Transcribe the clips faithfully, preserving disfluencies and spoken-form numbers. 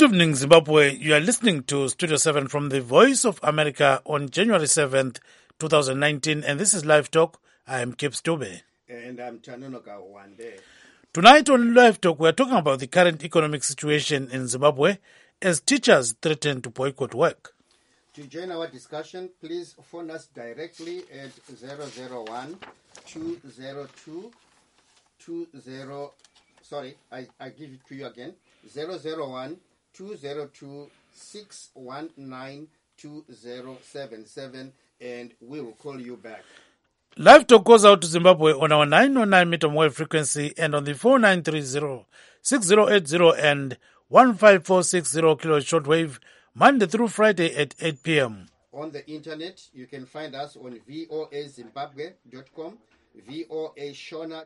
Good evening, Zimbabwe. You are listening to Studio seven from the Voice of America on January seventh, twenty nineteen, and this is Live Talk. I am Kip Stube. And I'm Tanunoka Wande. Tonight on Live Talk, we are talking about the current economic situation in Zimbabwe as teachers threaten to boycott work. To join our discussion, please phone us directly at zero zero one, two zero two, two zero. Sorry, I, I give it to you again. zero zero one, two zero two, six one nine, two zero seven seven, and we will call you back. Live Talk goes out to Zimbabwe on our nine oh nine meter wave frequency and on the four nine three zero, six zero eight zero and one five four six zero kilohertz shortwave, Monday through Friday at eight p.m. On the internet, you can find us on voa zimbabwe dot com, voa shona.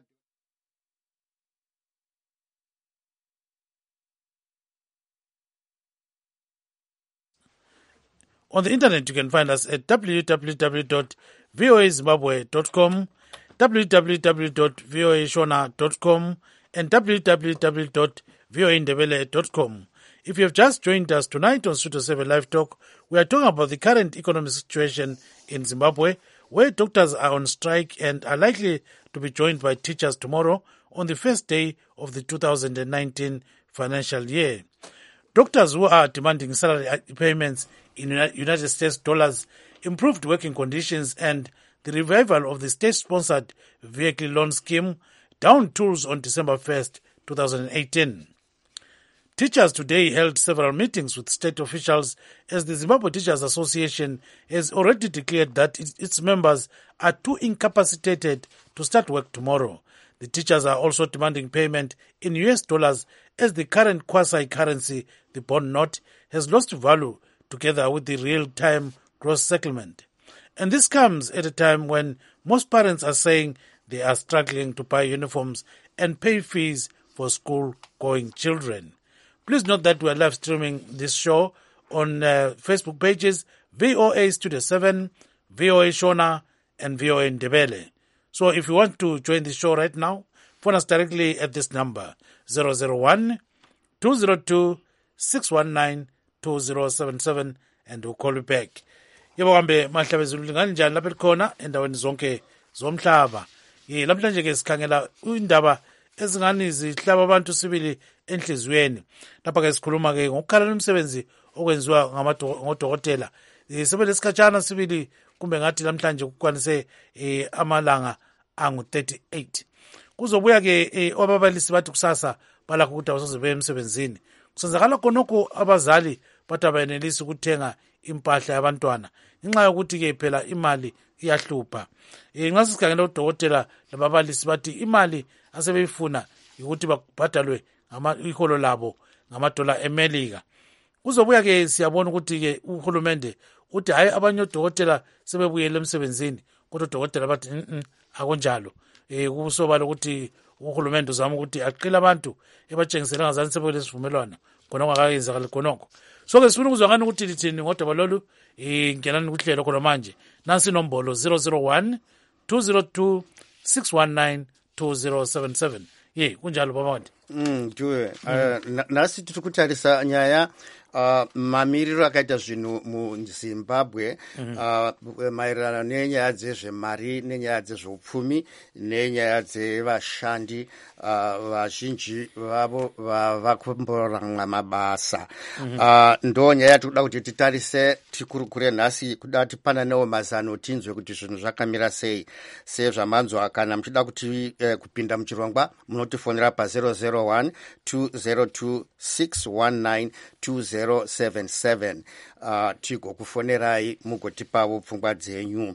On the internet, you can find us at w w w dot voa zimbabwe dot com, w w w dot voa shona dot com, and w w w dot voa ndebele dot com. If you have just joined us tonight on Studio seven Live Talk, we are talking about the current economic situation in Zimbabwe, where doctors are on strike and are likely to be joined by teachers tomorrow on the first day of the two thousand nineteen financial year. Doctors who are demanding salary payments in United States dollars, improved working conditions, and the revival of the state-sponsored vehicle loan scheme down tools on December first, twenty eighteen. Teachers today held several meetings with state officials as the Zimbabwe Teachers Association has already declared that its members are too incapacitated to start work tomorrow. The teachers are also demanding payment in U S dollars as the current quasi-currency, the bond note, has lost value together with the real-time gross settlement. And this comes at a time when most parents are saying they are struggling to buy uniforms and pay fees for school-going children. Please note that we are live streaming this show on uh, Facebook pages, V O A Studio seven, V O A Shona, and V O A Ndebele. So if you want to join the show right now, phone us directly at this number, zero zero one, two zero two, six one nine, two zero seven seven, and we'll call you back. Yebo kambe mahlaba ezulingani njani lapha likhona endaweni zonke zomhlaba. Ye lamhlanje ke sikhangela indaba ezingani zihlaba abantu sibili enhlizweni. Lapha ke sikhuluma ke ngokukhala umsebenzi okwenziwa ngamadokotela. Sibele sikhatshana sibili kumbe ngathi lamhlanje kukwanise eh, amalanga angu thirty-eight. Kuzobuya ke eh, ababalisi bathi kusasa balakho ukuthi awusoze beye emsebenzini. Kusenzakala khonokho abazali bathi abayenelisi ukuthenga impahla yabantwana ngenxa yokuthi ke phela imali iyahlupha. Eh, nxa sikhangela udokotela lababalisi bathi imali asebeyifuna ukuthi babhadalwe ngama iholo labo ngamadola eMelika. Kuzobuya ke siyabona ukuthi ke uhulumende uthi hayi abanye odokotela sebebuyele emsebenzini kodwa odokotela bathi mhm akunjalo. Eh kusobala ukuthi uhulumende uzama ukuthi aqile abantu ebatshengisela ngazani sebele sivumelwana khona ongakayenzakala khonokho. So ke sifuna ukuzwa ngani ukuthi lithini ngodaba lolu eh ngenani kuhlelo khona manje. Nansi inombolo zero zero one, two zero two, six one nine, two zero seven seven. Ye kunjalo baba wandi. Mm duwe uh, nasi tikutarisa nyaya uh, mamiriro akaita zvinhu muZimbabwe uh, maererano nenyaya dzezvemari nenyaya dzezveupfumi nenyaya dzevashandi uh, vazhinji vavo vakumboranga mabasa uh, ndo nyaya tikuda kuti titarise tikurukure nhasi kuda tipananewo mazano tinzwe kuti zvinhu zvakamira sei sezvamanzwa kana muchida kuti uh, kupinda muchirongwa munotifonera pa zero zero one, two zero two, six one nine, two zero seven seven uh, tigokufonerai mugotipawo pfungwa dzenyu.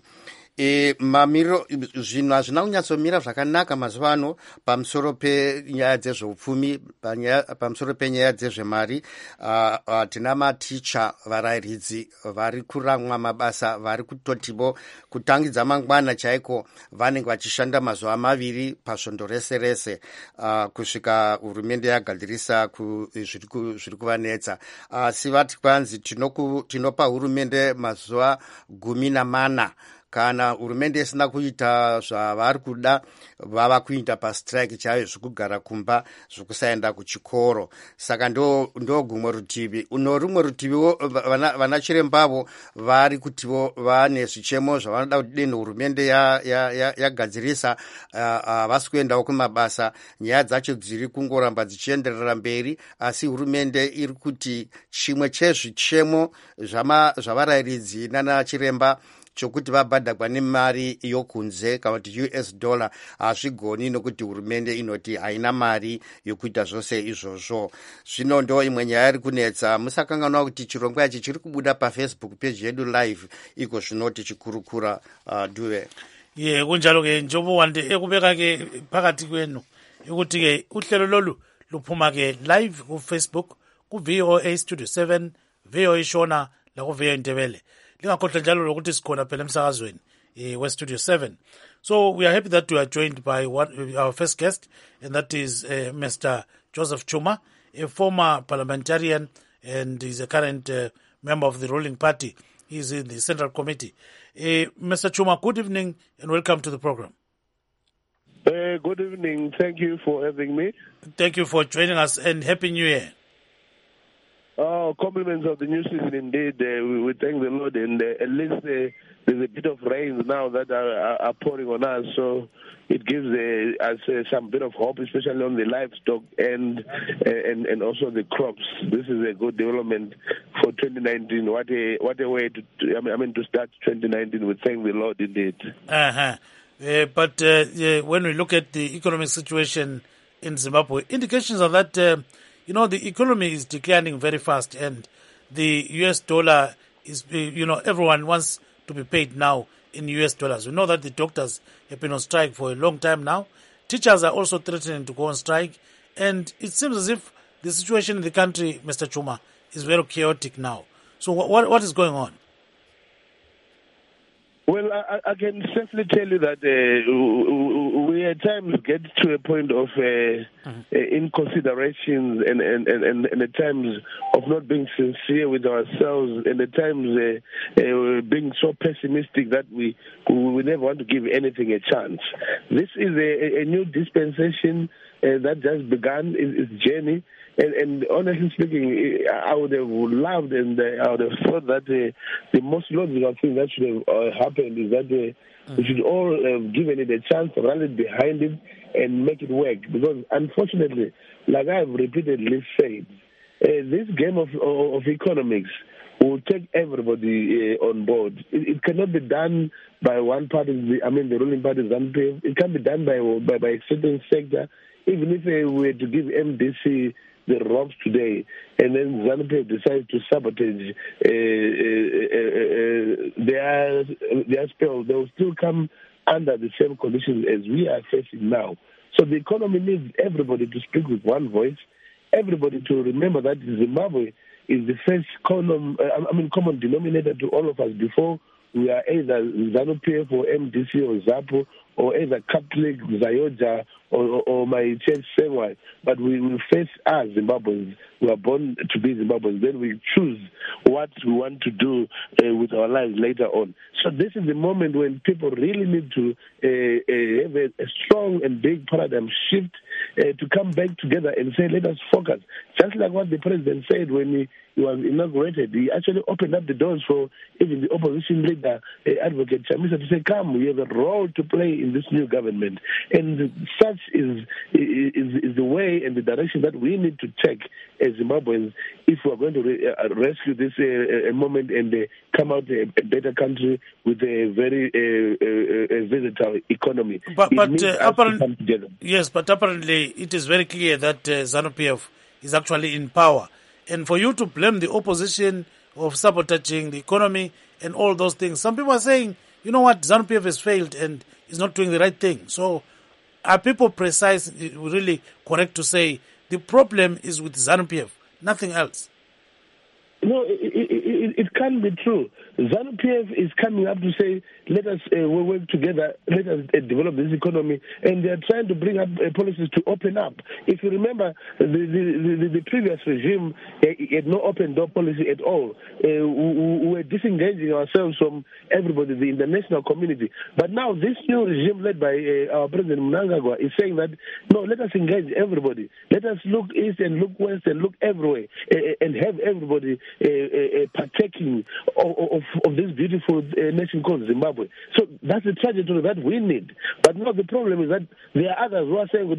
E, mamiro zvinhu hazvina kunyatsomira zvakanaka mazuva ano pamusoro penyaya dzezveupfumi pamusoro penyaya dzezvemari. uh, uh, tina maticha varayiridzi vari kuramwa mabasa vari kutotivo kutangidza mangwana chaiko vanenge vachishanda mazuva maviri pasvondo rese rese uh, kusvika hurumende yagadirisa zviri kuvanetsa. asi uh, vati kwanzi tinopa hurumende mazuva gumi namana kana hurumende isina kuita zvavari kuda vava kuita pastrike chayo zvekugara kumba zvekusaenda kuchikoro. Saka ndo, ndo gumwe rutivi. Uno rumwe rutiviwo vana, vana chirembavo vari kutivo vane zvichemo zvavanoda kuti deni hurumende yagadzirisa ya, ya uh, uh, vasi kuendawo kumabasa. Nyaya dzacho dziri kungoramba dzichienderera mberi, asi hurumende iri kuti chimwe chezvichemo zvavarayiridzi nana chiremba chokuti vabhadhagwa nemari yokunze kana kuti U S dollar hazvigoni nokuti hurumende inoti haina mari yokuita zvose izvozvo. Zvino ndo imwe nyaya iri kunetsa. Musakanganwa kuti chirongwa ichi chiri kubuda pafacebook page yedu live iko zvinoti chikurukura uh, duve ye yeah, kunjalo ke njobo wande ekubeka ke phakathi kwenu ukuthi ke uhlelo lolu luphuma ke live ku Facebook ku V O A Studio seven, V O A Shona la ku V O A Ndebele. Lingakhohlwa njalo lokuthi sikhona phela emsakazweni we Studio seven. So we are happy that we are joined by one, our first guest, and that is uh, Mister Joseph Chuma, a former parliamentarian and is a current uh, member of the ruling party. He is in the Central Committee. Uh, Mister Chuma, good evening and welcome to the program. Uh, good evening. Thank you for having me. Thank you for joining us and Happy New Year. Oh, compliments of the new season indeed. Uh, we, we thank the Lord, and uh, at least uh, there's a bit of rain now that are, are, are pouring on us, so it gives uh, us uh, some bit of hope, especially on the livestock and, uh, and and also the crops. This is a good development for twenty nineteen. What a what a way to, to I, mean, I mean to start twenty nineteen. We thank the Lord indeed. Uh-huh. Uh, but uh, uh, when we look at the economic situation in Zimbabwe, indications are that uh, you know, the economy is declining very fast, and the U S dollar is, you know, everyone wants to be paid now in U S dollars. We know that the doctors have been on strike for a long time now. Teachers are also threatening to go on strike, and it seems as if the situation in the country, Mister Chuma, is very chaotic now. So what what is going on? Well, I, I can safely tell you that uh, we at times get to a point of uh, mm-hmm. uh, inconsiderations and, and, and, and at times of not being sincere with ourselves, and at times uh, uh, being so pessimistic that we, we never want to give anything a chance. This is a, a new dispensation uh, that just began its journey. And, and honestly speaking, I would have loved and uh, I would have thought that uh, the most logical thing that should have uh, happened is that uh, mm. we should all have given it a chance, rally behind it, and make it work. Because unfortunately, like I have repeatedly said, uh, this game of, of, of economics will take everybody uh, on board. It, it cannot be done by one party, I mean the ruling party, ZANU-P F. It can be done by, by, by a certain sector. Even if uh, we were to give M D C the ropes today, and then ZANU-P F decides to sabotage uh, uh, uh, uh, their their spell, they will still come under the same conditions as we are facing now. So the economy needs everybody to speak with one voice, everybody to remember that Zimbabwe is the first common, uh, I mean, common denominator to all of us. Before we are either ZANU-P F or M D C or ZAPO, or either Catholic, Zayoja, or, or, or my church, Sengwai. But we will face us, Zimbabweans. We are born to be Zimbabweans. Then we choose what we want to do uh, with our lives later on. So this is the moment when people really need to uh, uh, have a, a strong and big paradigm shift uh, to come back together and say, let us focus. Just like what the president said when he, he was inaugurated, he actually opened up the doors for even the opposition leader, uh, Advocate Chamisa, to say, come, we have a role to play in this new government. And such is, is, is the way and the direction that we need to take as Zimbabweans if we are going to re- uh, rescue this uh, uh, moment and uh, come out a, a better country with a very uh, uh, uh, versatile economy. But, but uh, apparently, yes, but apparently it is very clear that uh, ZANU-P F is actually in power. And for you to blame the opposition of sabotaging the economy and all those things, some people are saying, you know what, ZANU-P F has failed and is not doing the right thing. So are people precise, really correct to say the problem is with ZANU-P F, nothing else? No, no, it, it, it, it can't be true. ZANU P F is coming up to say, let us uh, work together, let us uh, develop this economy, and they are trying to bring up uh, policies to open up. If you remember, the, the, the, the previous regime uh, had no open door policy at all. Uh, we, we were disengaging ourselves from everybody, the international community. But now this new regime led by uh, our President Mnangagwa is saying that, no, let us engage everybody. Let us look east and look west and look everywhere uh, and have everybody uh, uh, partaking of, of, of this beautiful uh, nation called Zimbabwe. So that's the trajectory that we need. But now the problem is that there are others who are saying,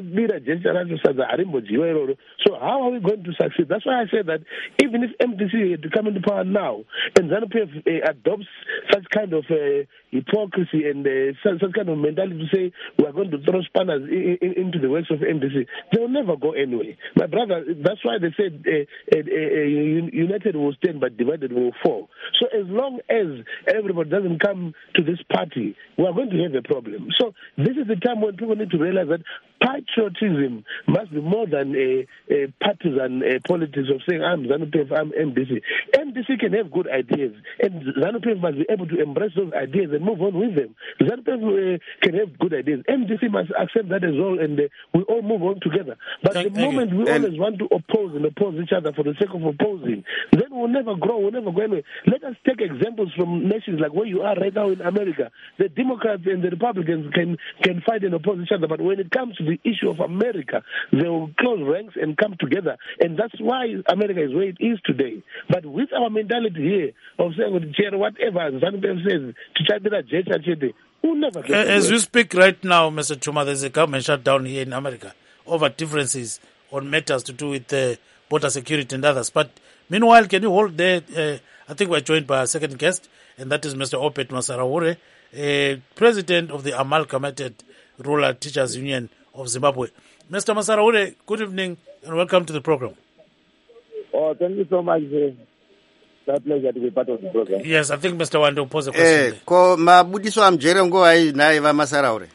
so how are we going to succeed? That's why I said that even if M D C had to come into power now and ZANU P F uh, adopts such kind of uh, hypocrisy and uh, such, such kind of mentality to say we are going to throw spanners in, in, into the works of M D C, they will never go anywhere. My brother, that's why they said uh, uh, uh, united will stand but divided will fall. So as long as everybody doesn't come to this party, we are going to have a problem. So this is the time when people need to realize that patriotism must be more than a, a partisan a politics of saying I'm ZANU P F, I'm M D C. M D C can have good ideas, and ZANU P F must be able to embrace those ideas and move on with them. ZANU P F uh, can have good ideas. M D C must accept that as well, and uh, we all move on together. But Thank, the moment you. we and always want to oppose and oppose each other for the sake of opposing, then we'll never grow, we'll never go anywhere. Let us take examples from nations like where you are right now in America. The Democrats and the Republicans can, can fight and oppose each other, but when it comes to the issue of America, they will close ranks and come together. And that's why America is where it is today. But with our mentality here of saying, whatever ZANU P F says, to try to we'll never get Uh, As anywhere. you speak right now, Mister Chuma, there's a government shutdown here in America over differences on matters to do with uh, border security and others. But meanwhile, can you hold there? Uh, I think we're joined by our second guest, and that is Mister Opet Masarahure, uh, president of the Amalgamated Rural Teachers Union of Zimbabwe. Mister Masarahure, good evening and welcome to the program. Oh, thank you so much. It's a pleasure to be part of the program. Yes, I think Mister Wando posed a question. eh, ko mabudiso amujere nguva naye vamasaraure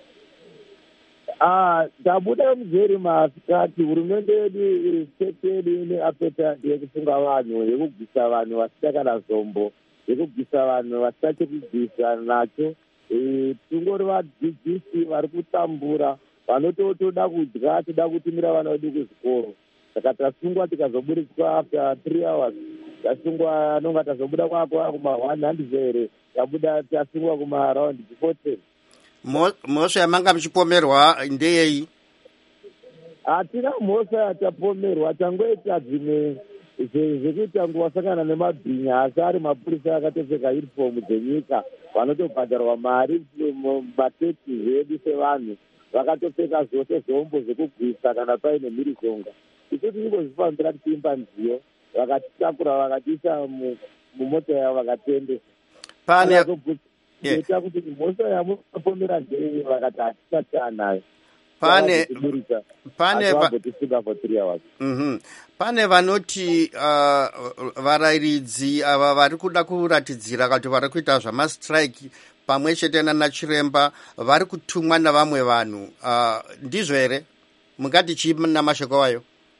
Ah, tabuda mujeri masikati hurumende yedu iri state yedu ine appetite yekusunga vanhu yekubvisa vanhu vasina kana zombo yekubvisa vanhu vasina chekubvisa nacho. Tingori vadzidzisi vari kutambura vanototoda kudya toda kutumira vana vedu kuzvikoro. Saka tasungwa tikazoburitswa after three hours tasungwa anonga tazobuda kwako kuma one hundred here tabuda tasungwa kuma around forty. mhosva yamanga muchipomerwa ndeyei? Hatina mhosva yatapomerwa, tangoita dzimwe zvekuita nguvasangana nemabhinya asi ari mapurisa akatopfeka uniform dzenyika vanotobhadharwa mari mumateki zvedu sevanhu vakatopfeka zvose zvombo zvekugwisa kana paine mhirizhonga. Isu tingozvifambira tichiimba nziyo vakatitakura vakatiisa mumota yavo vakatendesa. pane ita kuti mhosva yamupomera ndei vakati hatisati anayo pane pane vagotisuka for three hours. Mhm. Pane vanoti uh, varayiridzi ava vari kuda kuratidzira kuti vari kuita zvamastrike pamwe chete naChiremba vari kutumwa navamwe vanhu. Uh, ndizvo here? Mungati chii namashoko wayo?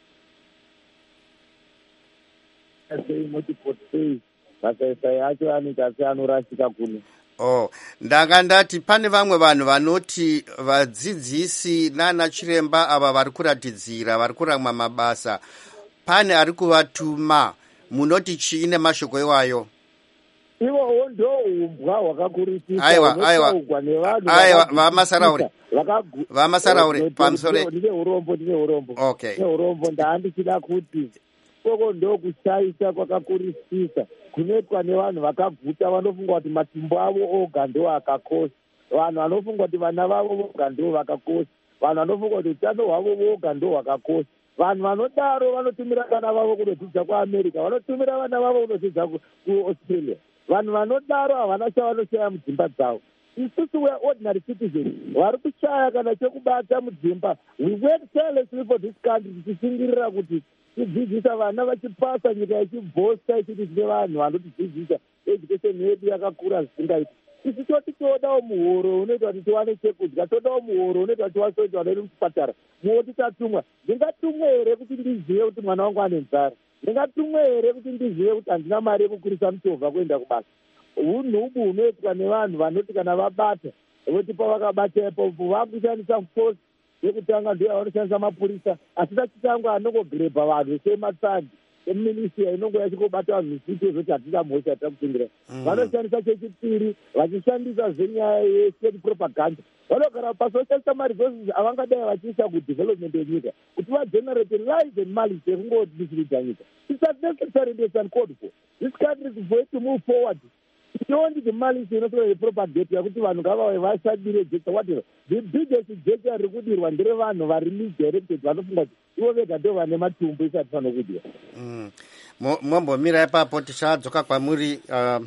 masaisai acho anoita seanorasika kuno. Oh, ndanga ndati pane vamwe vanhu vanoti vadzidzisi naNachiremba ava vari kuratidzira vari kuramwa mabasa pane ari kuvatuma. Munoti chii nemashoko iwayo? Ivo ndo umbwa hwakakurisisa. Aiwa, aiwa. Aiwa, vamasaraure. Vamasaraure, pamusore. Ndine urombo, ndine urombo. Okay. Ndine urombo, ndaandichida kuti koko ndo kushaisa kwakakurisisa kunoitwa nevanhu vakabvuta vanofunga kuti matumbu avo oga ndo akakosha. Vanhu vanofunga kuti vana vavo voga ndo vakakosha. Vanhu vanofunga kuti utano hwavo voga ndo hwakakosha. Vanhu vanodaro vanotumira vana vavo kunodzidza kuAmerica, vanotumira vana vavo kunodzidza kuAustralia. Vanhu vanodaro havana chavanoshaya mudzimba dzavo. Isusu we ordinary citizens vari kushaya kana chekubata mudzimba. We work tirelessly for this country tichishingirira kuti tidzidzisa vana vachipasa nyika ichibhosta ichiti tine vanhu vanotidzidzisa education yedu yakakura zvisingaiti. isi toti todawo muhoro unoita kuti tiwane chekudya, todawo muhoro unoita kuti tiwasoita vanoiri muchipatara. Muhoro tichatumwa, ndingatumwe here kuti ndizive kuti mwana wangu ane nzara? Ndingatumwe here kuti ndizive kuti handina mari yekukurisa muchovha kuenda kubasa? Unhubu hunoitwa nevanhu vanoti kana vabata voti pavakabata ipopo vakushandisa force yekutanga ndiyo yavanoshandisa mapurisa, asi tachitangwa anongogrebha vanhu sematsagi eminisia inongo yachingobata vanhu misito zoti hatina mhosva yatakutungira. Vanoshandisa chechipiri vachishandisa zvenyaya yestate propaganda. Vanogara pasi voshandisa maresources avangadai vachiisa kudevelopment yenyika kuti vagenerate lies and malice yekungomisilidza nyika. It's not necessary, it's uncalled for. This country is going to move forward. Beyond the malice inotora yepropaganda yakuti vanhu ngavave vasadire jecha whatever. The biggest jecha riri kudirwa nderevanhu vari misdirected vanofunga kuti ivo vega ndo vane matumbu isati fano kudiwa. Mombomira ipapo tichadzoka kwamuri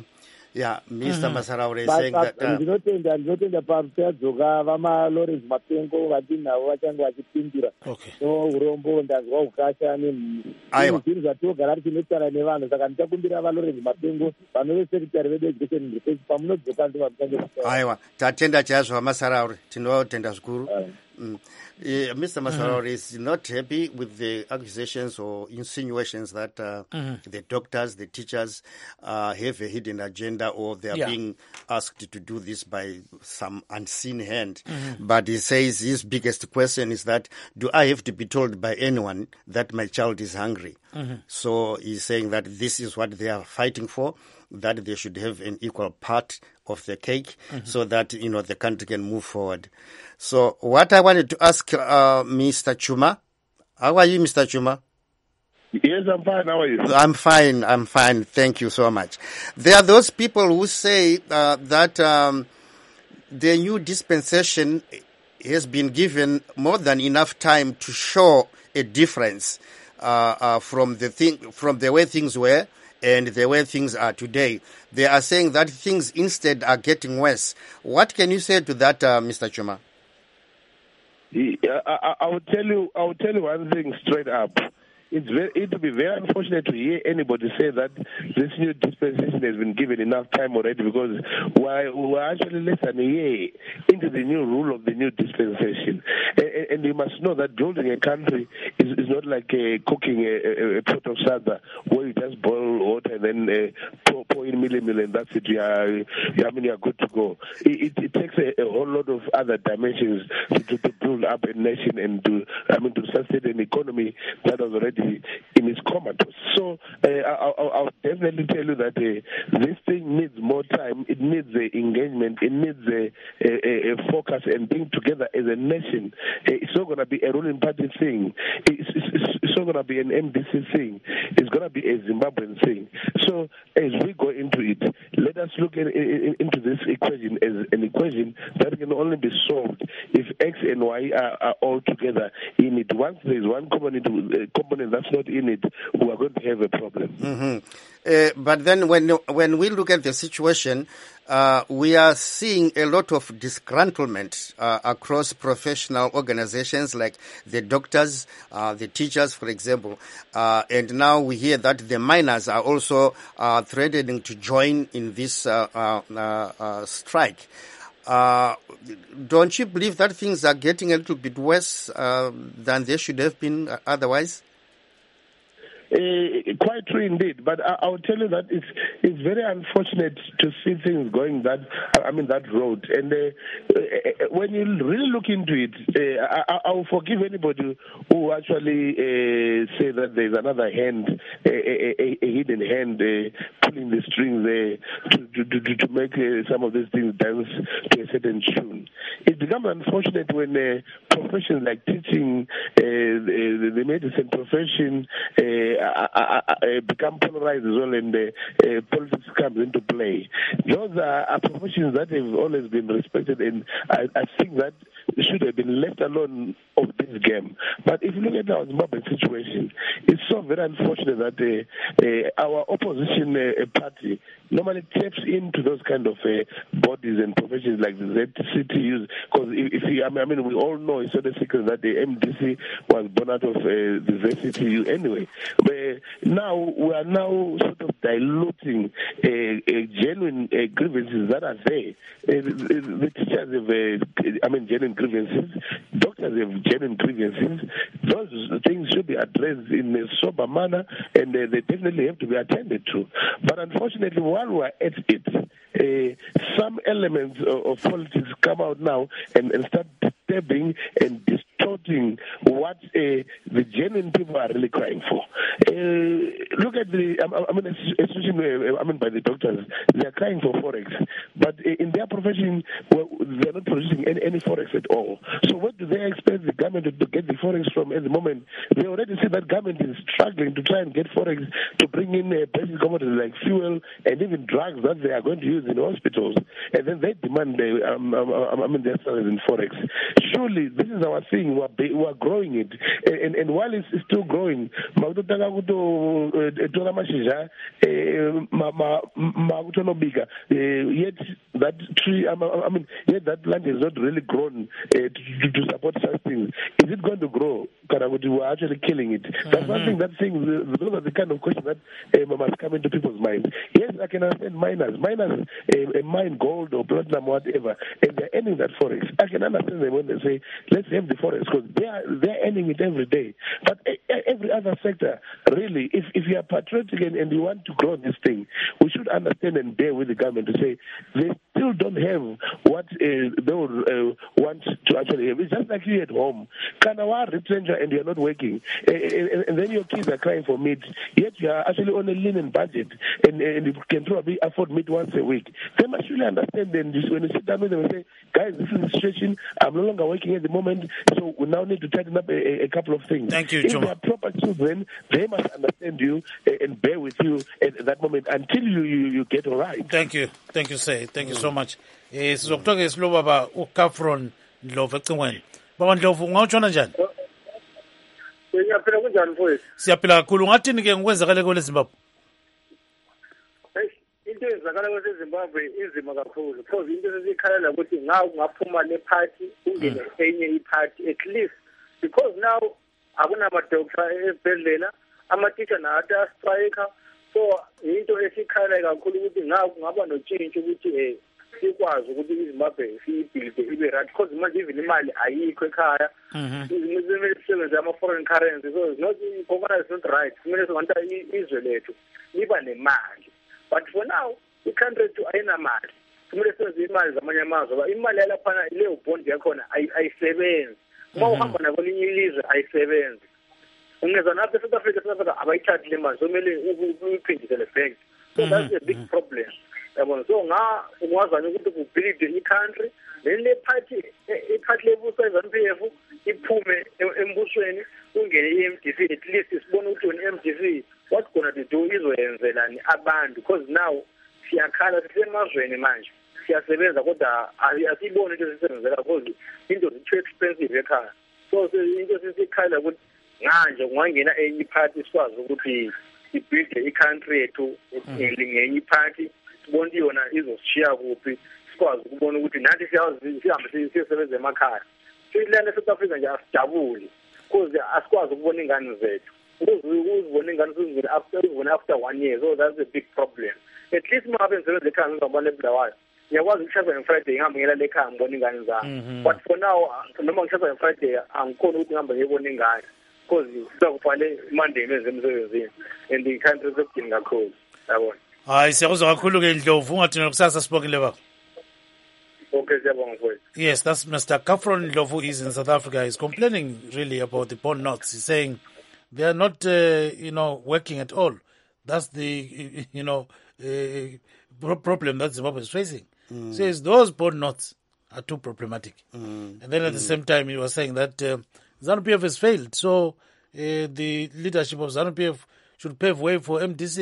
ya Mister Masaraure saying that ndinotenda ndinotenda pamuchadzoka vamaLawrence Mapengo vadinavo vachange vachipindura no urombo ndanzwa ukasha nezvinhu zvatinogara tichinetsara nevanhu saka ndichakumbira vaLawrence Mapengo vanove secretary veducation and research pamunodzoka ndo vamuchange. Aiwa, tatenda chaizvo vaMasaraure, tinotenda zvikuru. Mm. Uh, Mister Masaraure mm-hmm. is not happy with the accusations or insinuations that uh, mm-hmm. the doctors, the teachers uh, have a hidden agenda, or they are yeah. being asked to do this by some unseen hand. Mm-hmm. But he says his biggest question is that, do I have to be told by anyone that my child is hungry? Mm-hmm. So he's saying that this is what they are fighting for, that they should have an equal part of the cake, mm-hmm. so that, you know, the country can move forward. So what I wanted to ask uh, Mister Chuma, how are you, Mister Chuma? Yes, I'm fine. How are you? I'm fine. I'm fine. Thank you so much. There are those people who say uh, that um, the new dispensation has been given more than enough time to show a difference uh, uh, from the thing, from the way things were and the way things are today. They are saying that things instead are getting worse. What can you say to that, uh, Mister Chuma? I, I, I will tell you. I will tell you one thing straight up. It's very, it would be very unfortunate to hear anybody say that this new dispensation has been given enough time already, because we're, we're actually less than a year into the new rule of the new dispensation. And, and you must know that building a country is, is not like uh, cooking a, a, a pot of sada where you just boil water and then uh, pour, pour in milli milli and that's it. You are, you, I mean, you are good to go. It, it, it takes a, a whole lot of other dimensions to, to, to build up a nation and to, I mean, to sustain an economy that was already in its comatose. So uh, I'll, I'll definitely tell you that uh, this thing needs more time. It needs uh, engagement. It needs a, a, a focus and being together as a nation. Uh, it's not going to be a ruling party thing. It's, it's, it's not going to be an M D C thing. It's going to be a Zimbabwean thing. So as we go into it, let us look at, in, into this equation as an equation that can only be solved if X and Y are, are all together in it. Once there is one component, uh, component that's not in it, we are going to have a problem. Mm-hmm. Uh, but then when when we look at the situation, uh, we are seeing a lot of disgruntlement uh, across professional organizations like the doctors, uh, the teachers, for example. Uh, and now we hear that the miners are also uh, threatening to join in this uh, uh, uh, strike. Uh, don't you believe that things are getting a little bit worse uh, than they should have been otherwise? Uh, quite true indeed, but I, I will tell you that it's it's very unfortunate to see things going that I mean that road. And uh, uh, when you really look into it, uh, I, I will forgive anybody who actually uh, say that there's another hand, a, a, a hidden hand uh, pulling the strings uh, to, to to to make uh, some of these things dance to a certain tune. It becomes unfortunate when uh, professions like teaching, uh, the, the medicine profession. Uh, Uh, uh, uh, become polarized as well, and uh, uh, politics comes into play. Those are, are professions that have always been respected, and I, I think that should have been left alone of this game. But if you look at our Zimbabwean situation, it's so very unfortunate that uh, uh, our opposition uh, party normally taps into those kind of uh, bodies and professions like the Z C T Us. Because if, if you, I mean, I mean, we all know it's not a secret that the M D C was born out of uh, the Z C T U anyway. But now we are now sort of diluting uh, uh, genuine uh, grievances that are there. Uh, the, the teachers have, uh, I mean, genuine grievances. Doctors have genuine grievances. Those things should be addressed in a sober manner, and uh, they definitely have to be attended to. But unfortunately, while we are at it, uh, some elements of, of politics come out now and, and start disturbing and distorting what uh, the genuine people are really crying for. Uh, look at the, I, I mean, especially, I mean, by the doctors, they are crying for forex, but in their profession, well, they are not producing any, any forex at all. So where do they expect the government to get the forex from at the moment? They already see that government is struggling to try and get forex to bring in uh, basic commodities like fuel and even drugs that they are going to use in hospitals, and then they demand the, um, um, I mean, their salaries in forex. Surely this is our thing. We are, we are growing it, and, and, and while it's still growing, yet that tree, I mean, yet that land is not really grown uh, to, to support such things. Is it going to grow? We're actually killing it. Mm-hmm. That's one thing. That thing. Those are the kind of questions that uh, must come into people's minds. Yes, I can understand miners. Miners uh, uh, mine gold or platinum, whatever, and they're earning that forex. I can understand them when they say, "Let's have the forex," because they are they're earning it every day. But uh, every other sector, really, if if you are patriotic and, and you want to grow this thing, we should understand and bear with the government to say they still don't have what uh, they would uh, want to actually have. It's just like you at home. Kanawa retrencher and you're not working, and, and, and then your kids are crying for meat, yet you are actually on a lean budget, and, and you can probably afford meat once a week. They must really understand. Then when you sit down with them and say, "Guys, this is the situation. I'm no longer working at the moment, so we now need to tighten up a, a couple of things." Thank you, If Juma. they are proper children, they must understand you and bear with you at that moment until you, you, you get all right. Thank you. Thank you, sir. Thank you so much. Eh sizokuthoka isilo baba uKafron Ndlovu ecingweni. Baba Ndlovu ungawutshona njani? Siyaphila kunjani mfowethu? Siyaphila kakhulu. Ungathini ke ngokwenzakala kule Zimbabwe? Into ezakala kule Zimbabwe inzima kakhulu because into esikhalela ukuthi ngawo ungaphuma le party ungene enye iparty at least because now akunama doctor esibhedlela ama-teacher nawo strike, so into esikhalela kakhulu ukuthi ngawo kungaba notshintsho ukuthi eh sikwazi ukuthi iZimbabwe siyibhilide ibe right because manje even imali ayikho ekhaya. Kumele sisebenze ama-foreign currency, so it's not, it's not right. Kumele sibantu izwe lethu liba nemali, but for now i-country yethu ayinamali. Kumele sisebenze imali zamanye amazwe ngoba imali yalaphana leyo bond yakhona ayisebenzi. Uma uhamba nakwelinye ilizwe ayisebenzi. Ungeza napha eSouth Africa, South Africa abayithathi le mali, so kumele uyiphindisele back. So that's a big problem. So nga ungazana ukuthi kubuild i-country, then le party i-party lebusa i-ZANU-P F iphume embusweni ungene i-M D C, at least sibone ukuthi wena i-M D C what's going to do izoyenzelani abantu, because now siyakhala sisemazweni manje siyasebenza kodwa asibone into sisebenzela because into too expensive ekhaya. So into sisikhala ukuthi manje ungangena enye party sikwazi ukuthi ibuild i-country yethu ngenye iparty, sibone yona izoshiya kuphi, sikwazi ukubona ukuthi nathi sihambe sisebenza emakhaya. Silanda South Africa nje asijabuli because asikwazi ukubona ingane zethu, ukuzibona ingane sizibone after uzibone after one year. So that's a big problem. At least uma ngabe ngisebenza ekhaya ngizobona lebulawayo, ngiyakwazi ukushasa nge-Friday ngihambe ngiyela lekhaya ngibona ingane zami. But for now noma ngishasa nge-Friday angikhona ukuthi ngihambe ngiyibona ingane because sizakufale Monday ngenze emsebenzini and the country sekudini kakhulu. Yabona. Hayi siyakuzwa kakhulu ke Ndlovu, ungathina kusasa sibongile baba. Okay, siyabonga mfowethu. Yes, that's Mister Kafron Ndlovu. He's in South Africa. He's complaining really about the bond notes. He's saying they are not, uh, you know, working at all. That's the, you know, uh, problem that Zimbabwe is facing. Mm. Says those bond notes are too problematic. Mm. And then at mm. the same time, he was saying that uh, ZANU-P F has failed. So uh, the leadership of ZANU-P F should pave way for M D C.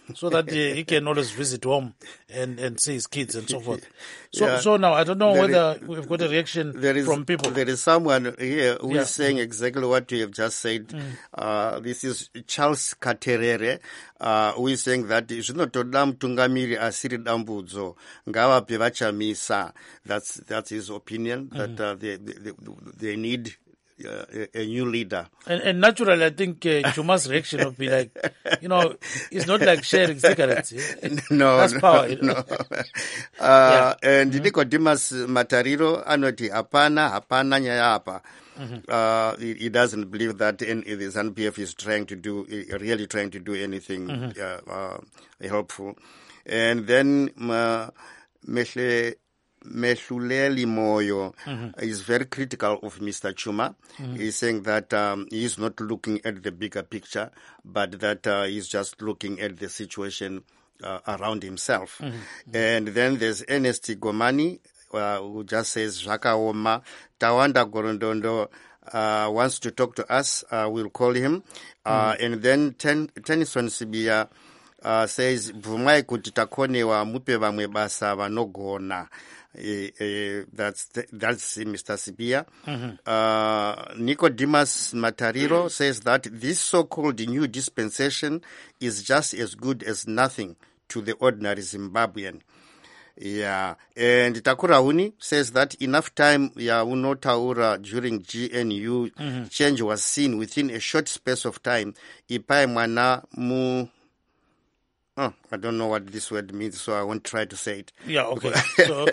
so that uh, he can always visit home and, and see his kids and so forth. So Yeah. so now I don't know There whether is- we've got a reaction There is, from people. There is someone here who is Yeah. saying exactly what you have just said. Mm. Uh, this is Charles Katerere, uh, who is saying that zvinotoda mutungamiri asiri dambudzo ngavape vachamisa. That's that's his opinion. Mm. That uh, they, they they need uh, a, a new leader. And, and naturally, I think uh, Chuma's reaction would be like, you know, it's not like sharing cigarettes. eh? No, That's no, power. You know? no. Uh, and mm-hmm. Nicodemus Matariro anoti hapana hapana nyaya hapa. Mm-hmm. Uh, he, he doesn't believe that N- the ZANU P F is trying to do, really trying to do anything mm-hmm. uh, uh, helpful. And then uh, Meshle Meshuleli Moyo mm-hmm. is very critical of Mister Chuma. Mm-hmm. He's saying that um, he's not looking at the bigger picture, but that uh, he's just looking at the situation uh, around himself. Mm-hmm. And then there's Ernest Gomani, uh, who just says, Zvakaoma, Tawanda Gorondondo uh, wants to talk to us. Uh, we'll call him. Uh, mm-hmm. And then Ten- Tennyson Sibia uh, says, Bvumai kuti takonewa mupe vamwe basa vanogona. Uh, uh, that's the, that's Mister Sibia. Mm-hmm. Uh, Nicodemus Matariro says that this so-called new dispensation is just as good as nothing to the ordinary Zimbabwean. Yeah, and Takurauni says that enough time ya unotaura during G N U mm-hmm. change was seen within a short space of time. Ipai mwana mu. Oh, I don't know what this word means, so I won't try to say it. Yeah, okay. So,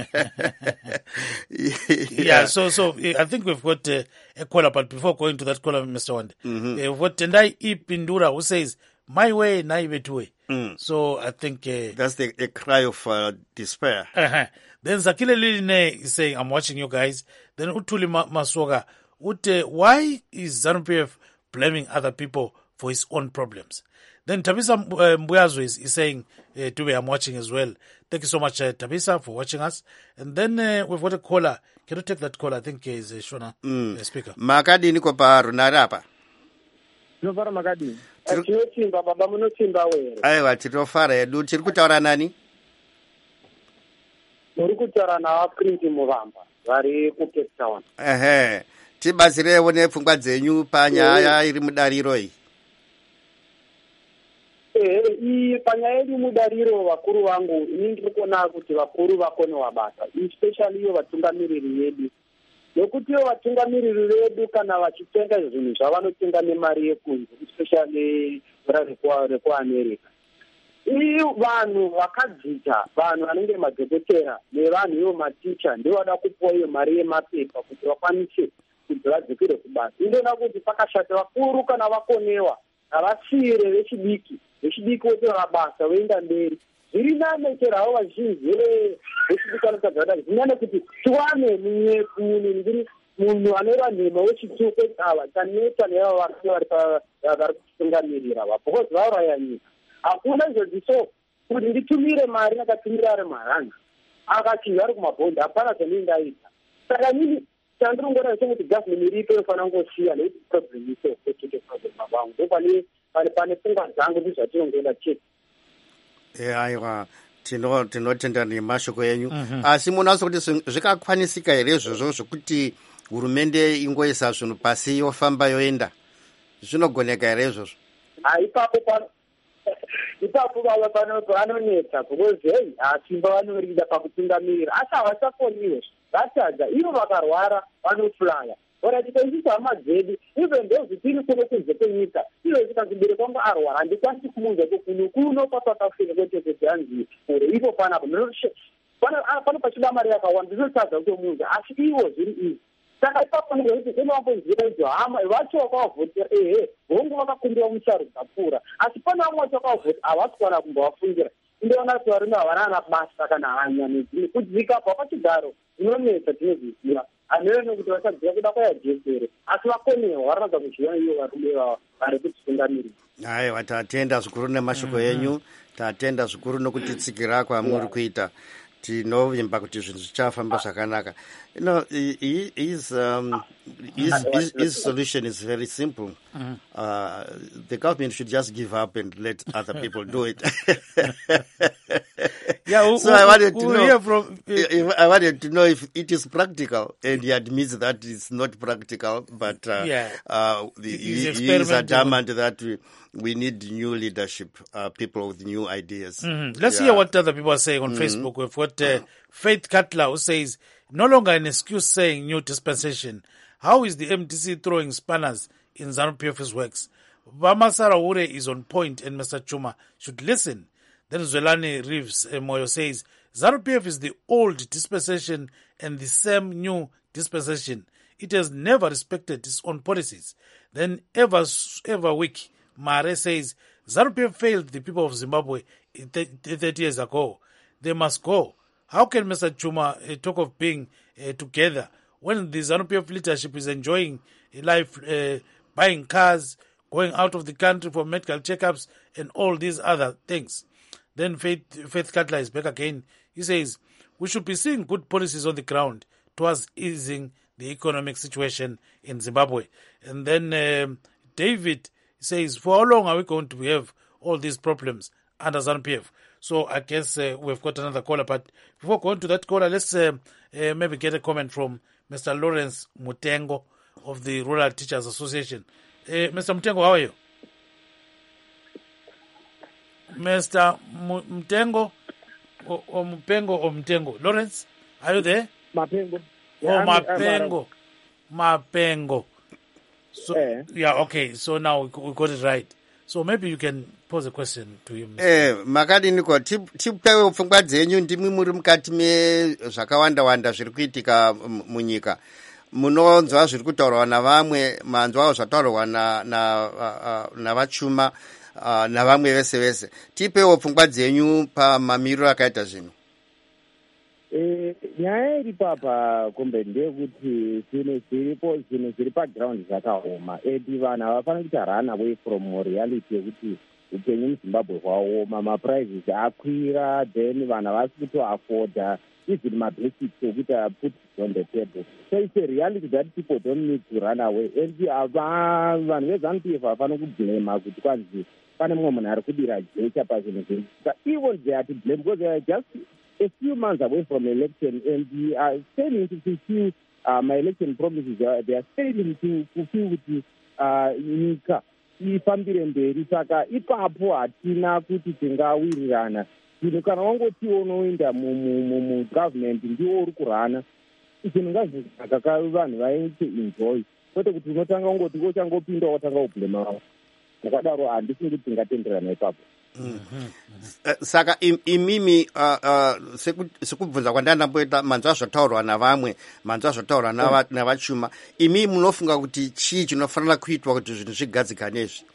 yeah. yeah, so so I think we've got uh, a caller, but before going to that caller, Mister Wande, mm-hmm. uh, we've got Tendai Ipindura who says, my way, naive way. Mm. So I think... Uh, That's the a cry of uh, despair. Uh-huh. Then Zakile Liline is saying, I'm watching you guys. Then Utuli Masoga, Ute, why is ZANU P F blaming other people for his own problems? Then Tabisa Mbuyazo is, is saying, uh, Tube, I'm watching as well. Thank you so much, uh, Tabisa, for watching us. And then uh, we've got a caller. Can you take that caller? I think is uh, Shona, mm. uh, speaker. Makadi niko pa runarapa. No para Makadi. Tinochimba baba munochimba were. Aiwa tinofara edu tiri kutaura nani? Muri kutaura na Prince Muvamba vari ku Cape Town. Ehe. Tibazirewo nepfungwa dzenyu panyaya iri mudariro iyi. Eh, i panyaya iri mudariro vakuru vangu ini ndiri kuona kuti vakuru vakone wabasa, especially iyo vatungamiriri vedu. Nokuti iyo vatungamiriri vedu kana vachitenga zvinhu zvavanotenga nemari yekunze, especially rekuAmerica. Iyo vanhu vakadzita, vanhu vanenge madhokotera nevanhu ivo maticha ndivo vada kupuwa iyo mari yemapepa kuti vakwanise kuti vadzokere kubasa. Ndinoona kuti pakashata vakuru kana vakonewa havasiyire vechidiki vechidiki votora mabasa voenda mberi. Zviri nane chero havo vazhinji vechidiki vanotadzada zviri nane kuti tiwane munhu munhu anoreva nhema wechituko ava chaneta neavo vari vari kutungamirira va because vauraya nyika. Hakuna izvozvi so kuti nditumire mari akatumira ari maranga akachinja ari kumabhodhi hapana zvandingaita. Saka nini chandinongona sekuti gavhmeni iripo inofanira kungosiya nekuti problem iso kutike problem vangu ndo pane pane pane pfungwa dzangu ndizvatinongoenda chete. Eh, aiwa tino tinotenda nemashoko enyu. Mm-hmm. Asi munaso kuti zvikakwanisika here izvozvo zvokuti hurumende ingoisa zvinhu pasi yofamba yoenda, zvinogoneka here izvozvo? Ipapo pano ipapo vava pano vanonetsa because hei asimba vanorida pakutungamirira asi havachakoniwe vatadza ivo vakarwara vanofulaya ora tikaisisa hama dzedu even those tiri kuno kunze kwenyika ivo tikazibere kwangu arwara handikwanisi kumunza kokuno kuno kwapakafika kwetete hanzi ore ivo panapa pano pachida mari yakawanda ndinotadza kutomunza asi ivo zviri izvi. Saka ipapo ndinoiti zvinovambonzira izvo hama vacho vakavhotera ehe hongu vakakumbira musharu dzapfuura asi pana vamwe vacho vakavhota havasi kuwana kumbovafungira. Ndinoona kuti varume havana mabasa kana hanya nedzimwe kudzikapo pachigaro zvinonetsa tinozviziva haneve nekuti vachadziva kuda kwayajesere asi vakonewa varanaza kuzviona iyo varume vava vari kutitungamirira. Aiwa tatenda zvikuru nemashoko enyu, tatenda zvikuru nokutitsikira kwamuri kuita. tinovimba kuti zvinhu zvichafamba zvakanaka. You know, his, um, his, his, his solution is very simple. Mm-hmm. Uh, the government should just give up and let other people do it. Yeah, who, so who, I wanted who, to who know. From, uh, if, I wanted to know if it is practical, and he admits that it's not practical. But uh, yeah, uh, the, he, he is adamant that we, we need new leadership, uh, people with new ideas. Mm-hmm. Let's yeah. hear what other people are saying on mm-hmm. Facebook. We've got uh, Faith Cutler who says, no longer an excuse saying new dispensation. How is the M D C throwing spanners in ZANU-P F's works? Bamasara Ure is on point and Mister Chuma should listen. Then Zwelani Reeves uh, Moyo says, ZANU-P F is the old dispensation and the same new dispensation. It has never respected its own policies. Then ever, ever weak, Mare says, ZANU-P F failed the people of Zimbabwe thirty years ago. They must go. How can Mister Chuma uh, talk of being uh, together when the ZANU-P F leadership is enjoying life, uh, buying cars, going out of the country for medical checkups, and all these other things? Then Faith, Faith Cutler is back again. He says, we should be seeing good policies on the ground towards easing the economic situation in Zimbabwe. And then um, David says, for how long are we going to have all these problems under ZANU-P F? So I guess uh, we've got another caller. But before going to that caller, let's uh, uh, maybe get a comment from Mister Lawrence Mutengo of the Rural Teachers Association. Uh, Mister Mutengo, how are you? Mister Mutengo, or, or Mupengo, or Mutengo. Lawrence, are you there? Mapengo. Yeah, oh, Mapengo. Mapengo. So, eh. Yeah, okay. So now we got it right. So maybe you can pose a question to him. Eh, makadiniko tipewo pfungwa dzenyu ndimi muri mukati mezvakawanda wanda zviri kuitika munyika. Munonzwa zviri kutaurwa navamwe, manzwawo zvataurwa na na navachuma navamwe vese vese. Tipewo pfungwa dzenyu pamamiriro akaita zvinhu. Eh, nyaya iri papa kombe ndeyekuti zvinhu zviripo zvinhu zviri paground zvakaoma edi vanhu havafani kuti run away from reality yekuti upenyu muzimbabwe hwaoma, maprices akwira, then vanhu havasi kutoafforda even mabasics okuti put on the table. So it's a reality that people don't need to run away. And vanhu veZANU-P F havafani kublema kuti kwanzi pane mumwe munhu ari kudira jecha pazvinhu zvinhu. But even they are to blame because they are just a few months away from election, and they are failing to fulfill uh, my election promises. Uh, they are failing to fulfill with nyika ifambire mberi. Saka ipapo hatina kuti tingawirirana. Zvinhu kana wangoti unoenda mugovernment ndiwo uri kurana, zvinhu ngazvinaka vanhu vaite enjoy, kwete kuti unotanga ungoti wochangopinda wotanga kublema vavo. Zvakadaro handisi kuti tingatenderana ipapo. Mm-hmm. Uh, saka imimi uh, uh, sekubvunza kwandandamboita manzwa zvotaurwa navamwe, manzwa zvotaurwa mm. navachuma, imi munofunga kuti chii chinofanira kuitwa kuti zvinhu zvigadzikane izvi?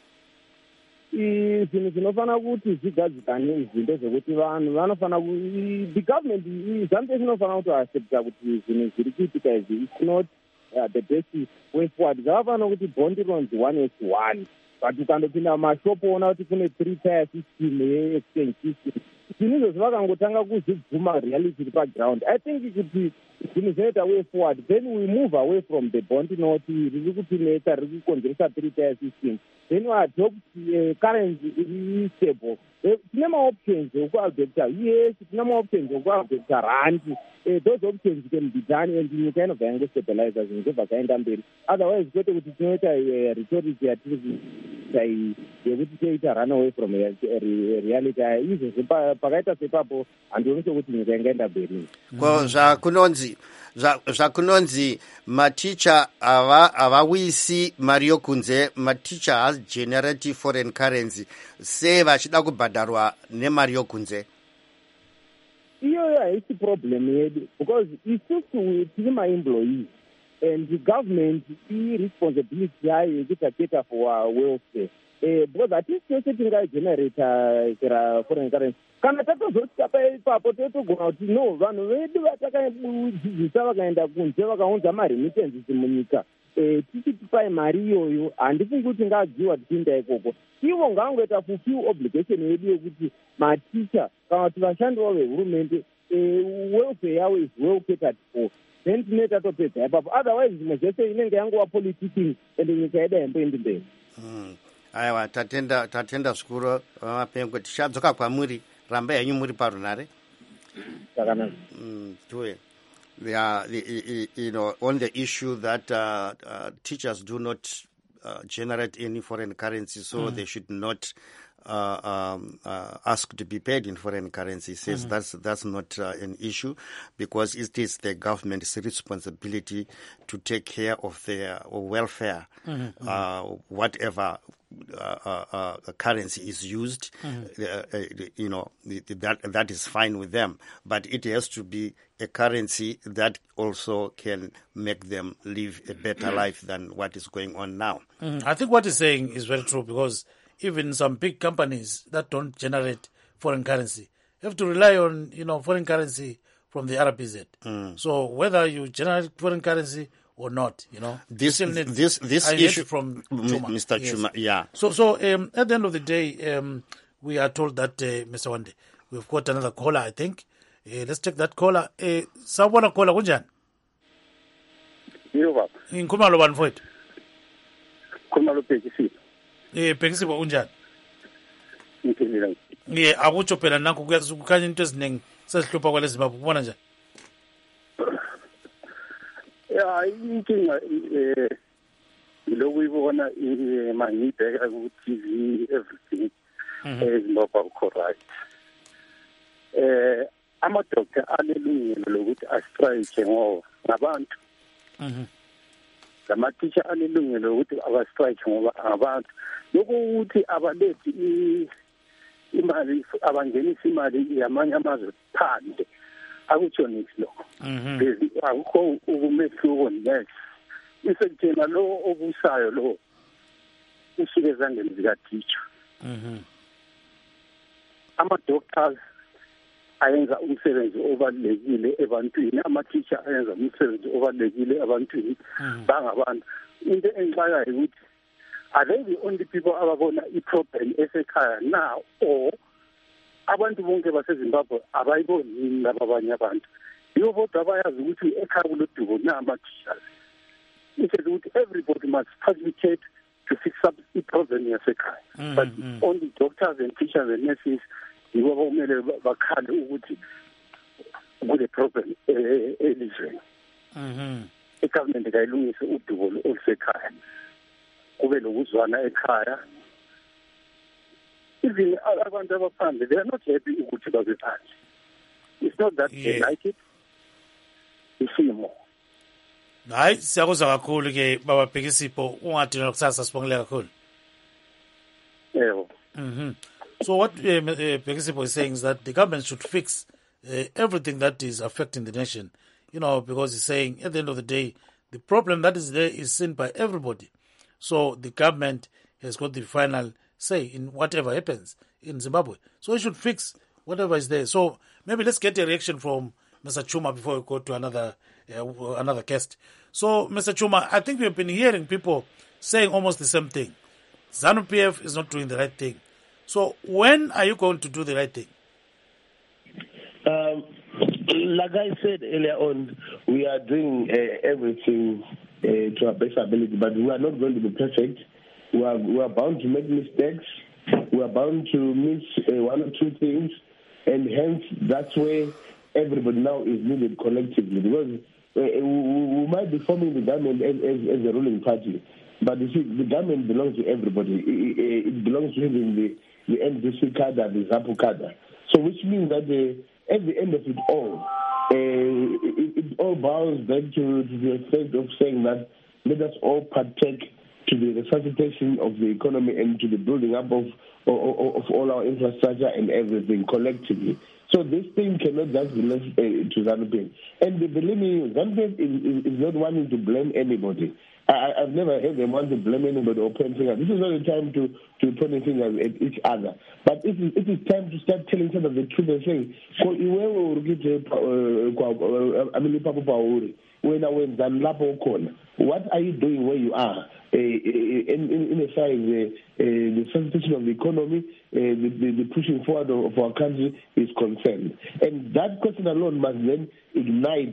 Zvinhu zvinofanira kuti zvigadzikane izvi ndezvekuti vanhu vanofanira the government ZANU-P F inofanira kuti accepta kuti zvinhu zviri kuitika izvi it's not uh, the best way forward. Zvavafanira kuti bond loans one is one. But ukandopinda mumashopu ona kuti kune three tier system ye-exchange system. Zvinhu izvozvo vakangotanga kuzvibvuma reality iri paground. I think kuti zvinhu zvinoita way forward, then we move away from the bond note riri kutinetsa, riri kukonzeresa three tier system. Then we adopt uh, currency iri stable. Tine ma-options okuadopta, yes, tine ma-options okuadopta randi. Uh, those options can be done and nyika inobva yangostabiliza zvinhu zvobva zvaenda mberi. Otherwise kwete kuti tinoita uh, rhetoric yatiri yekuti toita run away from reality. Izvozvo pakaita sepapo handioni sekuti nyika ingaenda mberi. Ko zvakunonzi zvakunonzi maticha havawisi mari yokunze, maticha has generate foreign currency, sei vachida kubhadharwa nemari yokunze? Iyoyo haisi problem yedu because isusu tiri maemployees and the government irresponsibility yayo yekuti cater for our welfare. Eh, because hatisi tose tingaigenerata foreign currency. Kana tatozosvika ipapo totogona kuti no, vanhu vedu vatakadzidzisa vakaenda kunze vakaunza maremittances munyika, eh, tichitipai mari iyoyo, handifungi kuti ngadziwa tichienda ikoko. Ivo ngavangoita fulfill obligation yedu yekuti maticha kana kuti vashandi vavo vehurumende uh, welfare yavo is well catered for, then tine tatopedza ipapo. Otherwise zvimwe zvese inenge yangova politicking ende nyika yedu haimboendi mberi. Aiwa, tatenda tatenda zvikuru Mapengo, tichadzoka kwamuri, ramba henyu muri parunare. Sakanaka. Mm, tuwe. Yeah, the, you know, on the issue that uh, uh, teachers do not uh, generate any foreign currency, so mm. they should not uh, um, uh, ask to be paid in foreign currency. He says mm-hmm. that's that's not uh, an issue, because it is the government's responsibility to take care of their welfare, mm-hmm. uh, whatever uh, uh, uh, currency is used. Mm-hmm. Uh, uh, you know, that that is fine with them, but it has to be a currency that also can make them live a better life than what is going on now. Mm, I think what he's saying is very true, because even some big companies that don't generate foreign currency have to rely on, you know, foreign currency from the R R P Z. Mm. So whether you generate foreign currency or not, you know, this this this issue from Chuma. Mister Yes. Chuma, yeah. So so um, at the end of the day, um, we are told that uh, Mister Wande, we've got another caller, I think. Uh, let's take that caller. Uh, Sawubona caller kunjani? Yebo baba. Ngikhuluma lo bani mfowethu? Khuluma lo Bhekisipho. Eh Bhekisipho kunjani? Ngiphendula. Ngiye akutsho phela nanku kukhanya into eziningi sezihlupha kwale Zimbabwe, ubona njani? Ya inkinga eh lokuyibona mangibheka ku T V everything eZimbabwe akho right. Eh ama-doctor anelungelo lokuthi astrike ngoba ngabantu. Mhm. Lama-teacher anelungelo lokuthi abastrike ngoba ngabantu. Lokho ukuthi abalethi imali, abangenisa imali yamanye amazwe phandle, akutsho nithi lokho. Mhm. Akukho ukumehluko next. Isekuthena lo obusayo lo usuke ezandleni zika-teacher. Mhm. Ama-doctors ayenza umsebenzi obalulekile ebantwini, ama-teacher ayenza umsebenzi obalulekile ebantwini bangabantu. Into engixakayo ukuthi are they the only people ababona i-problem esekhaya now, or abantu bonke baseZimbabwe abayiboni laba abanye abantu? Yibo bodwa abayazi ukuthi ekhaya kulodubo nama-teachers. It says ukuthi everybody must participate to fix up i-problem yasekhaya. Mm-hmm. But only doctors and teachers and nurses yibo kumele bakhale ukuthi kule problem elizweni. Mhm. I-government kayilungise udubo olusekhaya. Kube lokuzwana ekhaya. Even abantu abaphandle, they are not happy ukuthi babe phandle. It's not that they like it. Isimo. Hayi, siyakuzwa kakhulu ke baba Bhekisipho, ungathi nokusasa sibongile kakhulu. Yebo. Mhm. So what uh, uh, Bhekisipho is saying is that the government should fix uh, everything that is affecting the nation, you know, because he's saying at the end of the day, the problem that is there is seen by everybody. So the government has got the final say in whatever happens in Zimbabwe. So it should fix whatever is there. So maybe let's get a reaction from Mister Chuma before we go to another uh, another guest. So Mister Chuma, I think we've been hearing people saying almost the same thing. ZANU-P F is not doing the right thing. So when are you going to do the right thing? Um, like I said earlier on, we are doing uh, everything uh, to our best ability, but we are not going to be perfect. We are, we are bound to make mistakes. We are bound to miss uh, one or two things, and hence that's where everybody now is needed collectively, because uh, we, we might be forming the government as, as, as a ruling party, but you see, the government belongs to everybody. It, it belongs to even the, the N D C cadre, the ZAPU cadre. So which means that uh, at the end of it all, uh, it, it all boils back to, to the effect of saying that let us all partake to the resuscitation of the economy and to the building up of, of, of all our infrastructure and everything collectively. So this thing cannot just be left uh, to ZANU-P F. And believe me, ZANU-P F is, is, is not wanting to blame anybody. I, I've never heard them want to blame anybody or point fingers. This is not the time to, to point fingers at each other. But it is, it is time to start telling some of the truth and saying, what are you doing where you are? Uh, in, in, in a side, uh, uh, the situation of the economy, uh, the, the, the pushing forward of, of our country is concerned. And that question alone must then ignite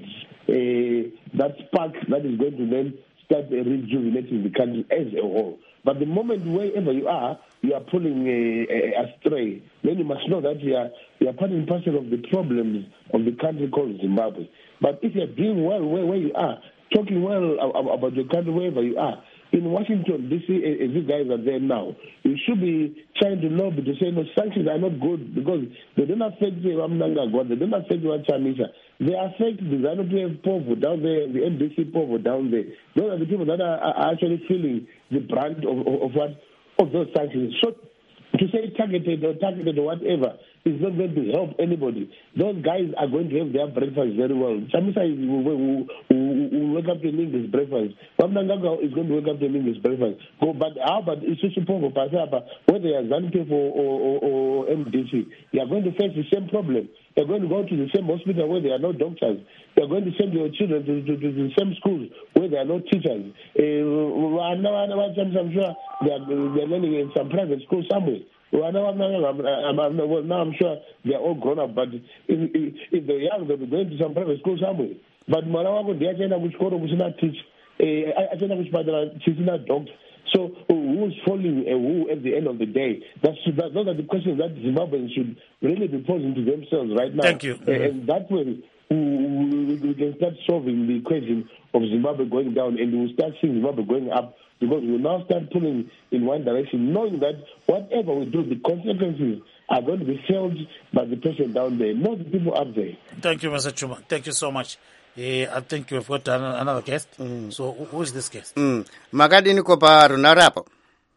uh, that spark that is going to then start uh, rejuvenating the country as a whole. But the moment wherever you are, you are pulling uh, uh, astray, then you must know that you are, you are part and parcel of the problems of the country called Zimbabwe. But if you are doing well where, where you are, talking well about your country wherever you are, in Washington, D C, as you guys are there now, you should be trying to lobby to say, no, sanctions are not good because they don't affect the Ramnanga God, they don't affect the Chamisa. They affect the ZANU-P F Povo down there, the N D C Povo down there. Those are the people that are, are actually feeling the brunt of, of, of what of those sanctions. So to say targeted or targeted or whatever is not going to help anybody. Those guys are going to have their breakfast very well. Chamisa will, will, will, will wake up to an English breakfast. Ramnanga is going to wake up to an English breakfast. Go, but how about Isusu Povo, Pasapa, whether they are ZANU-P F or, or, or, or M D C, they are going to face the same problem. They are going to go to the same hospital where there are no doctors. They are going to send your children to, to, to the same schools where there are no teachers. Uh, I'm sure they are, they are learning in some private school somewhere. Well, now, I'm, I'm, I'm, well, now I'm sure they're all grown up, but if, if, if they're young, they'll be going to some private school somewhere. But Marawago, they are going to teach, I don't know which part she's not doctor. So who's falling and who at the end of the day? That's, that, those are the questions that Zimbabweans should really be posing to themselves right now. Thank you. Mm-hmm. And that way, we, we can start solving the equation of Zimbabwe going down, and we'll start seeing Zimbabwe going up, because we will now start pulling in one direction, knowing that whatever we do, the consequences are going to be felt by the person down there, not the people up there. Thank you, Mister Chuma. Thank you so much. Uh, I think you've got another guest. Mm. So who is this guest? Mm. Makadini kopa runarapo.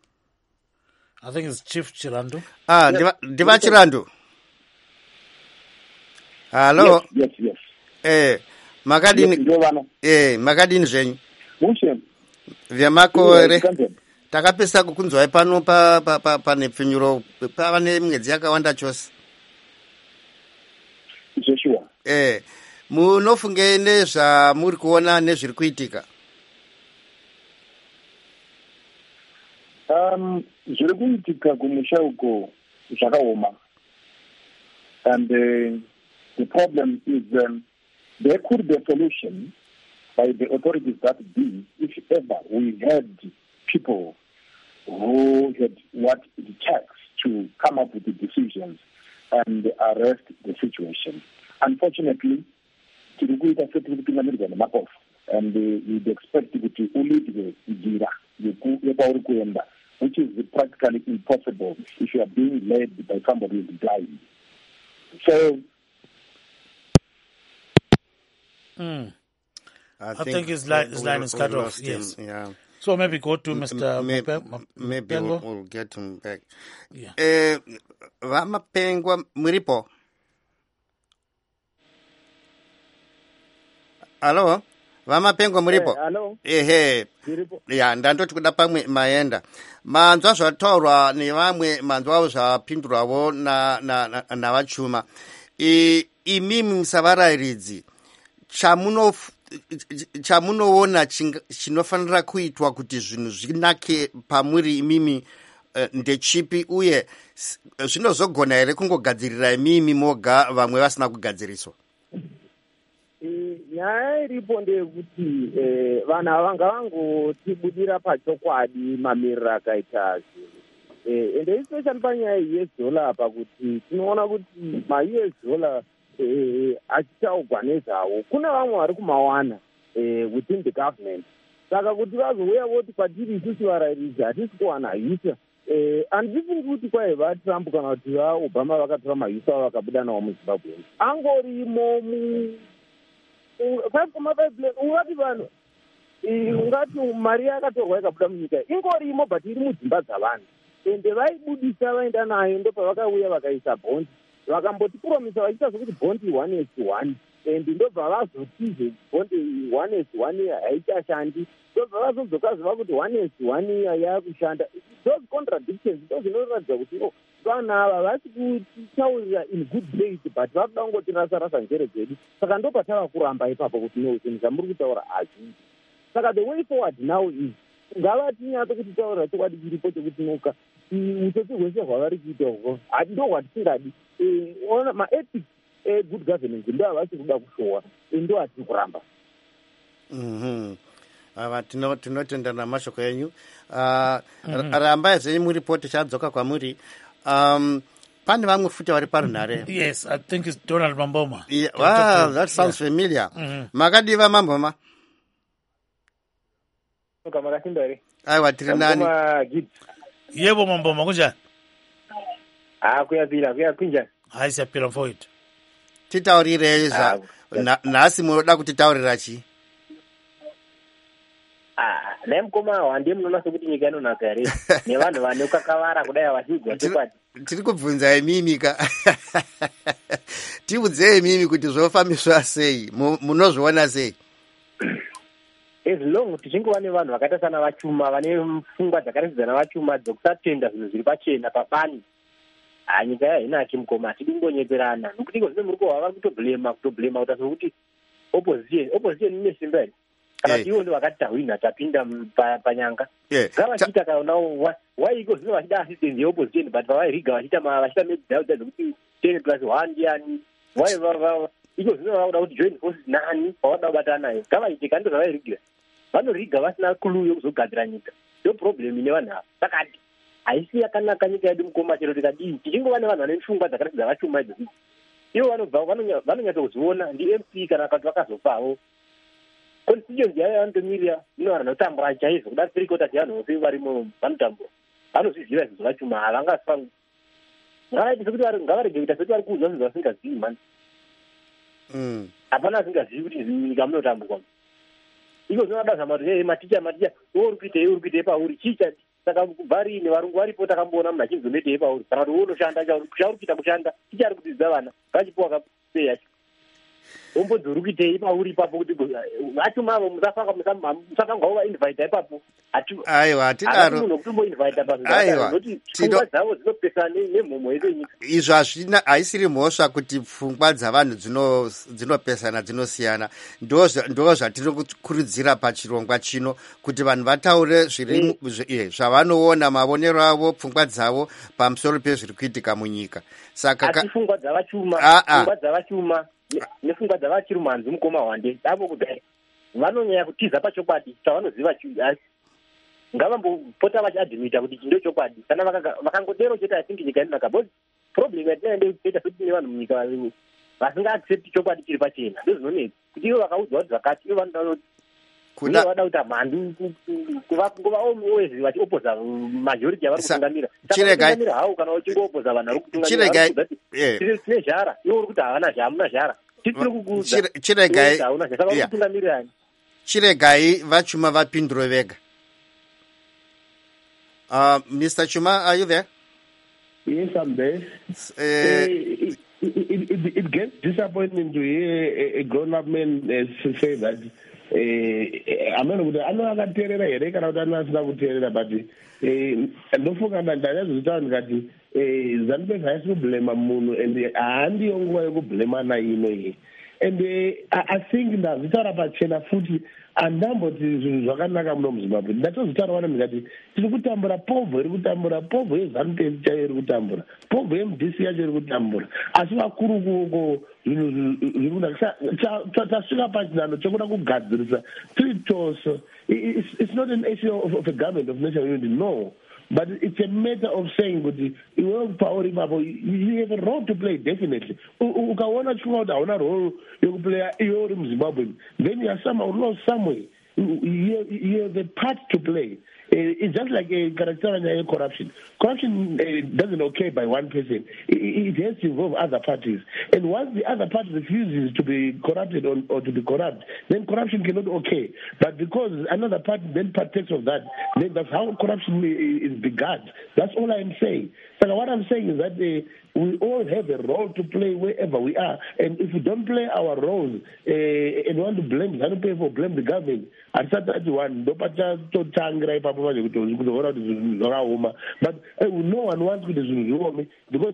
I think it's Chief Chirandu. Ah, yes. Diva Chirandu. Hello. Yes, yes, yes. Eh, Makadini. Yes, eh, Makadini zvenyu. Mushem. Vyamakore. Takapesa kukunzwa pano pa pa pa panepfinyuro pava nemwedzi yakawanda chose. Joshua. Eh. Munofunge nezvamuri kuona nezviri kuitika? Um, zviri kuitika kumusha uko zvakaoma. And uh, the problem is um, there could be a solution by the authorities that be if ever we had people who had what it takes to come up with the decisions and arrest the situation. Unfortunately, and we'd expect to lead the which is practically impossible if you are being led by somebody who is blind. So, mm. I, I think, think his line, his line is cut off. Yes. Him, yeah. So maybe go to Mister Maybe, Mpe- maybe we'll, we'll get him back. Yeah. Eh, Vamapengwa muripo. Hello, Vamapengwa muripo. Hey, hello. Ehe. Ya, ndandoti kuda pamwe maenda. Manzwa zvataurwa nevamwe manzwawo zvapindurwawo na na na, na vachuma. E, imimi musavarayiridzi chamuno chamunoona chinofanira kuitwa kuti zvinhu zvinake pamuri imimi uh, ndechipi uye zvinozogona here kungogadzirira imimi moga vamwe vasina kugadziriswa? Nyaya iripo ndeyekuti vanhu ava ngavangotibudira pachokwadi mamiriro akaita zvinhu, ende especially panyaya ye-U S dollar apa, kuti tinoona kuti ma-U S dollar achitaugwa nezvawo kune vamwe vari kumawana within the government. Saka kuti vazouya voti kwatiri isusu varayiridzi hatisi kuwana hisa, handifungi kuti kwai vaTrump kana kuti vaObama vakatora mahisa avo vakabuda nawo muZimbabwe angorimo mu five point five billion. Ungati vanhu ungati mari yakatorwa ikabuda munyika ingorimo but iri mudzimba dzavanhu, ende vaibudisa vaenda nayo ndo pavakauya vakaisa bhondi, vakamboti promisa vachiita zvokuti bhondi one is to one, and ndobva vazotizve bonde one is one year haichashandi, ndobva vazodzokaziva kuti one is one year yakushanda. Those contradictions ndo zvinoratidza kuti no vanhu ava vasi kutaurira in good faith but vakuda kungotirasa-rasa njere dzedu. Saka ndo patava kuramba ipapo kuti no zvinhu zvamuri kutaura hazvii. Saka the way forward now is ngava tinyatso kutitaurira chokwadi chiripo chekuti noka utsotsi hwese hwavari kuita uhwo ndo hwatisingadi. Ona maethics egood governance ndo havasi kuda kushowa, ndo hatiri kuramba. Mhm. Ava tinotenda namashoko enyu. Rambai zvenyu muripoti chadzoka kwamuri. Um, pane vamwe futi vari parunhare. Yes, I think it's Donald Mamboma. Yeah, wow, that sounds yeah. familiar. Mm-hmm. Makadiva Mamboma. Aiwa tiri nani? Yebo Mamboma kunjani? Ah kuyapira kuyakwinjani? Hayi siyapira mfowethu. Titaurire za nasi munoda kutitaurira chi? Ah, nemkoma wande munoona sokuti nyika inonaka here nevanhu vane ukakavara kudai avachigwa chokwadi. Tiri kubvunza imimika. Tiudzei mimi kuti zvofambiswa sei, munozviona sei? As long tichingova nevanhu vakaita sana vachuma vane pfungwa dzakaratidzana vachuma dzokusatenda zvinhu zviri pachena pabani, nyika yaina chimukoma hatidi kungonyepurana nokuti iko zvino muri kuhwa vari kutoblema kutoblema kuta sokuti opposition opposition ine simba here kana kuti ivo ndo vakati tahwina tapinda panyanga ngavachiita kaonao waiko zvino vachida assistance yeopposition but pavairiga vachiita vachiita medhauda dzokuti ten plus one ndiani iko zvino vauda kuti join forces nani pavada kubatana nayo ngavaitika ndo zvavairigira vanoriga vasina clue yokuzogadzira nyika. Ndo problem ine vanhu ava. Saka haisi yakanaka nyika yedu mukoma chero tikadii tichingova nevanhu vane pfungwa dzakaratidza vachuma idzozi ivo vanobva vanonyatsokuziona ndi M P kana vakati vakazofawo constituency yayo vanotomirira ino vanhu vanotambura chaizvo kuda three quarters yavanhu vose varimo vanotambura vanozviziva izvo zvavachuma havangafanwi ngavaite sekuti ngavarege kuita sekuti vari kuudzwa zvinhu vasingazivi mani hapana asingazivi kuti nyika munotamburwa iko zvinoda zama kuti maticha maticha uri kuitei uri kuitei pauri chicha saka kubva riine varungu varipo takamboona munhu achizonetei pauri kana kuti unoshanda chauri kuita kushanda tichari kudzidzisa vana vachipuwa kapei yacho ombodzi kuitei pauri ipapo kuti vachumavo musakanga uvainvita ipapo aiwa hatidaro munhu kutomboinvita pazvinoti pfungwa dzavo dzinopesana nemhomo yedu yenyika izvo hazvina haisiri mhosva kuti pfungwa dzavanhu dzinopesana dzinosiyana ndo zvatiri kukurudzira pachirongwa chino kuti vanhu vataure zviri zvavanoona mavonero avo pfungwa dzavo pamusoro pezviri kuitika munyika saka hati pfungwa dzavachuma pfungwa dzavachuma nepfungwa dzavachiri mhanzi mukoma wande davo kudai vanonyanya kutiza pachokwadi chavanoziva asi ngavambopota vachiadhimita kuti chindo chokwadi kana vakangodero chete atingi nyika inonaka bcause problem yatinaende kuita sekuti ne vanhu munyika vasingaaccepti chokwadi chiri pachena ndo zvinonetsa kuti ivo vakaudzwa kuti zvakati ivo vanoda kuti vada kuita mhandu ngova always vachiopoza majority yavari kutungamira saka hawo kana uchingoopoza vanhu vari kutungamira tine zhara ivo uri kuti havana hamuna zhara titiri kukuudza hauna zhara saka vari kutungamirani chiregai vachuma vapindure vega. Uh, Mister Chuma, are you there? Yes, I'm there. Uh, it, it, it, it gets disappointing to hear a, a grown-up man uh, say that amene kuti anoakateerera here kana kuti anosina kuteerera but ndofunga ndanyazozitaura ndikati ZANU-P F haisi kublema munhu and haandiyo nguva yekublemana ino iyi and I think ndazvitaura pachena futi andamboti zvinhu zvakanaka muno muzimbabwe ndatozvitaura vana ndikati tiri kutambura povho iri kutambura povho yeZANU-P F chayo iri kutambura povho yeM D C yacho iri kutambura asi vakuru kuko zvinhu zviri kunaka tasvika pachinano chokuda kugadzirisa tiri tose. It's not an issue of, of a government of national unity, no. But it's a matter of saying that you have a role to play, definitely. Ukaona chunga kuti hauna role yokuplaya iyo uri muZimbabwe, then you are somehow lost somewhere. You, you have a part to play. it's just like a character corruption. Corruption uh, doesn't occur by one person. It, it has to involve other parties. And once the other party refuses to be corrupted or, or to be corrupt, then corruption cannot occur. But because another party then partakes of that, then that's how corruption is begun. That's all I'm saying. So what I'm saying is that uh, we all have a role to play wherever we are. And if we don't play our roles uh, and want to blame, ZANU-P F or blame the government, at that one, but uh, no one wants to do because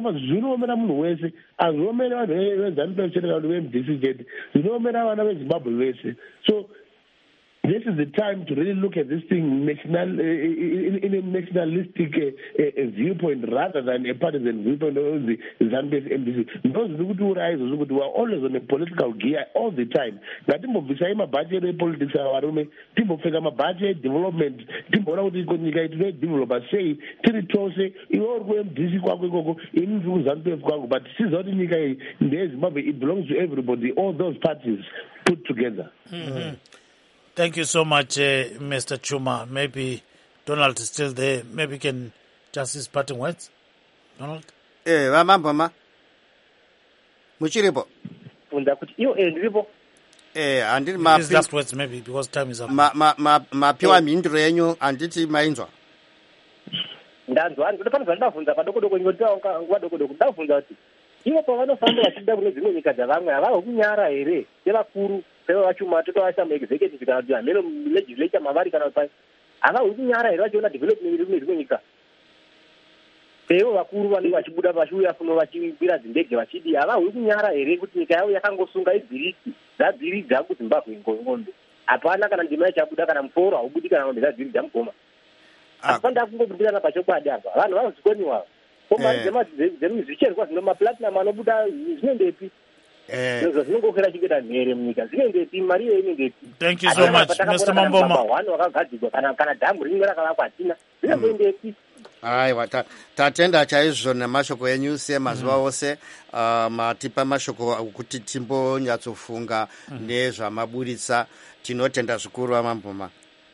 so this is the time to really look at this thing national, uh, in, in a nationalistic uh, uh, viewpoint rather than a partisan viewpoint of the ZANU-P F M D C. Those who rise, who are always on a political gear all the time. That people beside my budget politics, people figure my budget development, people how they can develop. Say, territory, you all go M D C, in ZANU-P F, but this is not in Zimbabwe. It belongs to everybody, all those parties put together. Mm-hmm. Thank you so much, uh, Mister Chuma. Maybe Donald is still there. Maybe you can just his parting words. Donald? Eh, vamambo ma. Muchiripo. Funda kuti iyo endripo. Eh, andiri ma his last words maybe because time is up. Ma ma ma mapiwa mindro yenyu anditi mainzwa. Ndanzwa ndi kuti ndavunza padoko doko ngoti ngwa doko doko ndavunza kuti iwo pavanofamba vachida kune dzimwe nyika dzavamwe havavo kunyara here sevakuru sevavachuma totowasa muexecutive kana kuti hameno legislature mavari kana pai havawi kunyara here vachiona development iri kune dzimwe nyika seivo vakuru vanenge vachibuda vachiuya funo vachikwira dzindege vachidi havawi kunyara here kuti nyika yavo yakangosunga ibhiriki dzabhiridza kuzimbabwe ngombe hapana kana ndima ichabuda kana muforo haubudi kana ngombe dzabhiridza mugoma asi panda kungobudirana pachokwadi apa vanhu vanozvikoniwa komari dzemuzvicherwa zvino maplatinum anobuda zvinendepi zvinongokera chikuita mhere munyika zvinendepi mari iyo inendepi. Thank you so much Mister Mamboma. One wakagadzirwa kana kana dhamu rimwe rakavakwa hatina zvinendepi. Aiwa, tatenda chaizvo nemashoko enyu semazuva ose matipa mashoko okuti timbonyatsofunga nezvamaburitsa. Tinotenda zvikuru Mamboma.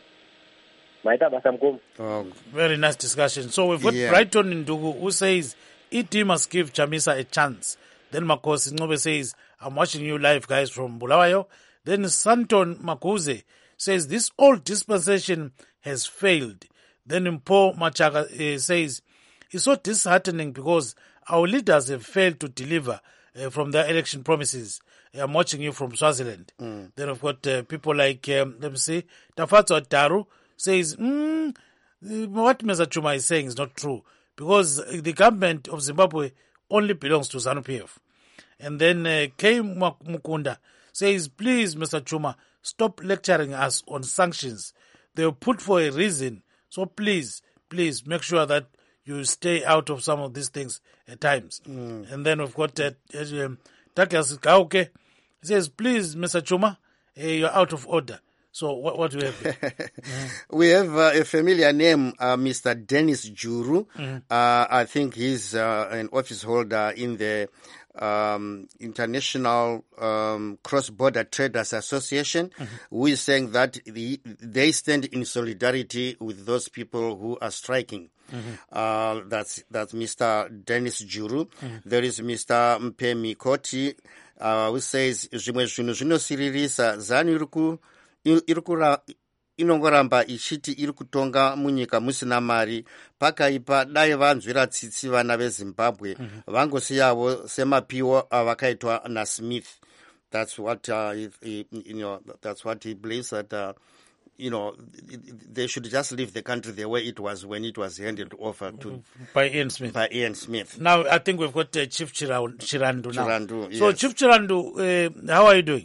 Oh. Very nice discussion. So we've got yeah. Brighton Ndugu who says E T must give Chamisa a chance. Then Makosi Ngobe says, I'm watching you live guys from Bulawayo. Then Santon Makuze says this old dispensation has failed. Then Mpo Machaga uh, says it's so disheartening because our leaders have failed to deliver uh, from their election promises. I'm watching you from Swaziland. Mm. Then we've got uh, people like, um, let me see, Tafatso Daru says, mm, what Mister Chuma is saying is not true because the government of Zimbabwe only belongs to ZANU-P F. And then uh, K. Mukunda says, please, Mister Chuma, stop lecturing us on sanctions. They were put for a reason. So please, please make sure that you stay out of some of these things at times. Mm. And then we've got uh, uh, Takias Kauke. He says, please, Mister Chuma, uh, you're out of order. So what, what do we have here? Mm-hmm. We have uh, a familiar name, uh, Mister Dennis Juru. Mm-hmm. Uh, I think he's uh, an office holder in the um, International um, Cross-Border Traders Association, mm-hmm. who is saying that the, they stand in solidarity with those people who are striking. Mm-hmm. Uh, that's that's Mister Dennis Juru. Mm-hmm. There is Mister Mpemi Koti, uh, who says, "Zvimwe zvinhu zvinosiririsa ZANU iriku irikura inongoramba ichiti iri kutonga munyika musina mari pakaipa dai vanzwira tsitsi vana veZimbabwe mm-hmm. vangosiyavo semapiwo avakaitwa naSmith." That's what uh, he, he, you know. That's what he believes that uh, you know they should just leave the country the way it was when it was handed over to by Ian Smith. By Ian Smith. Now I think we've got uh, Chief Chirandu now. Chirandu, yes. So Chief Chirandu, uh, how are you doing?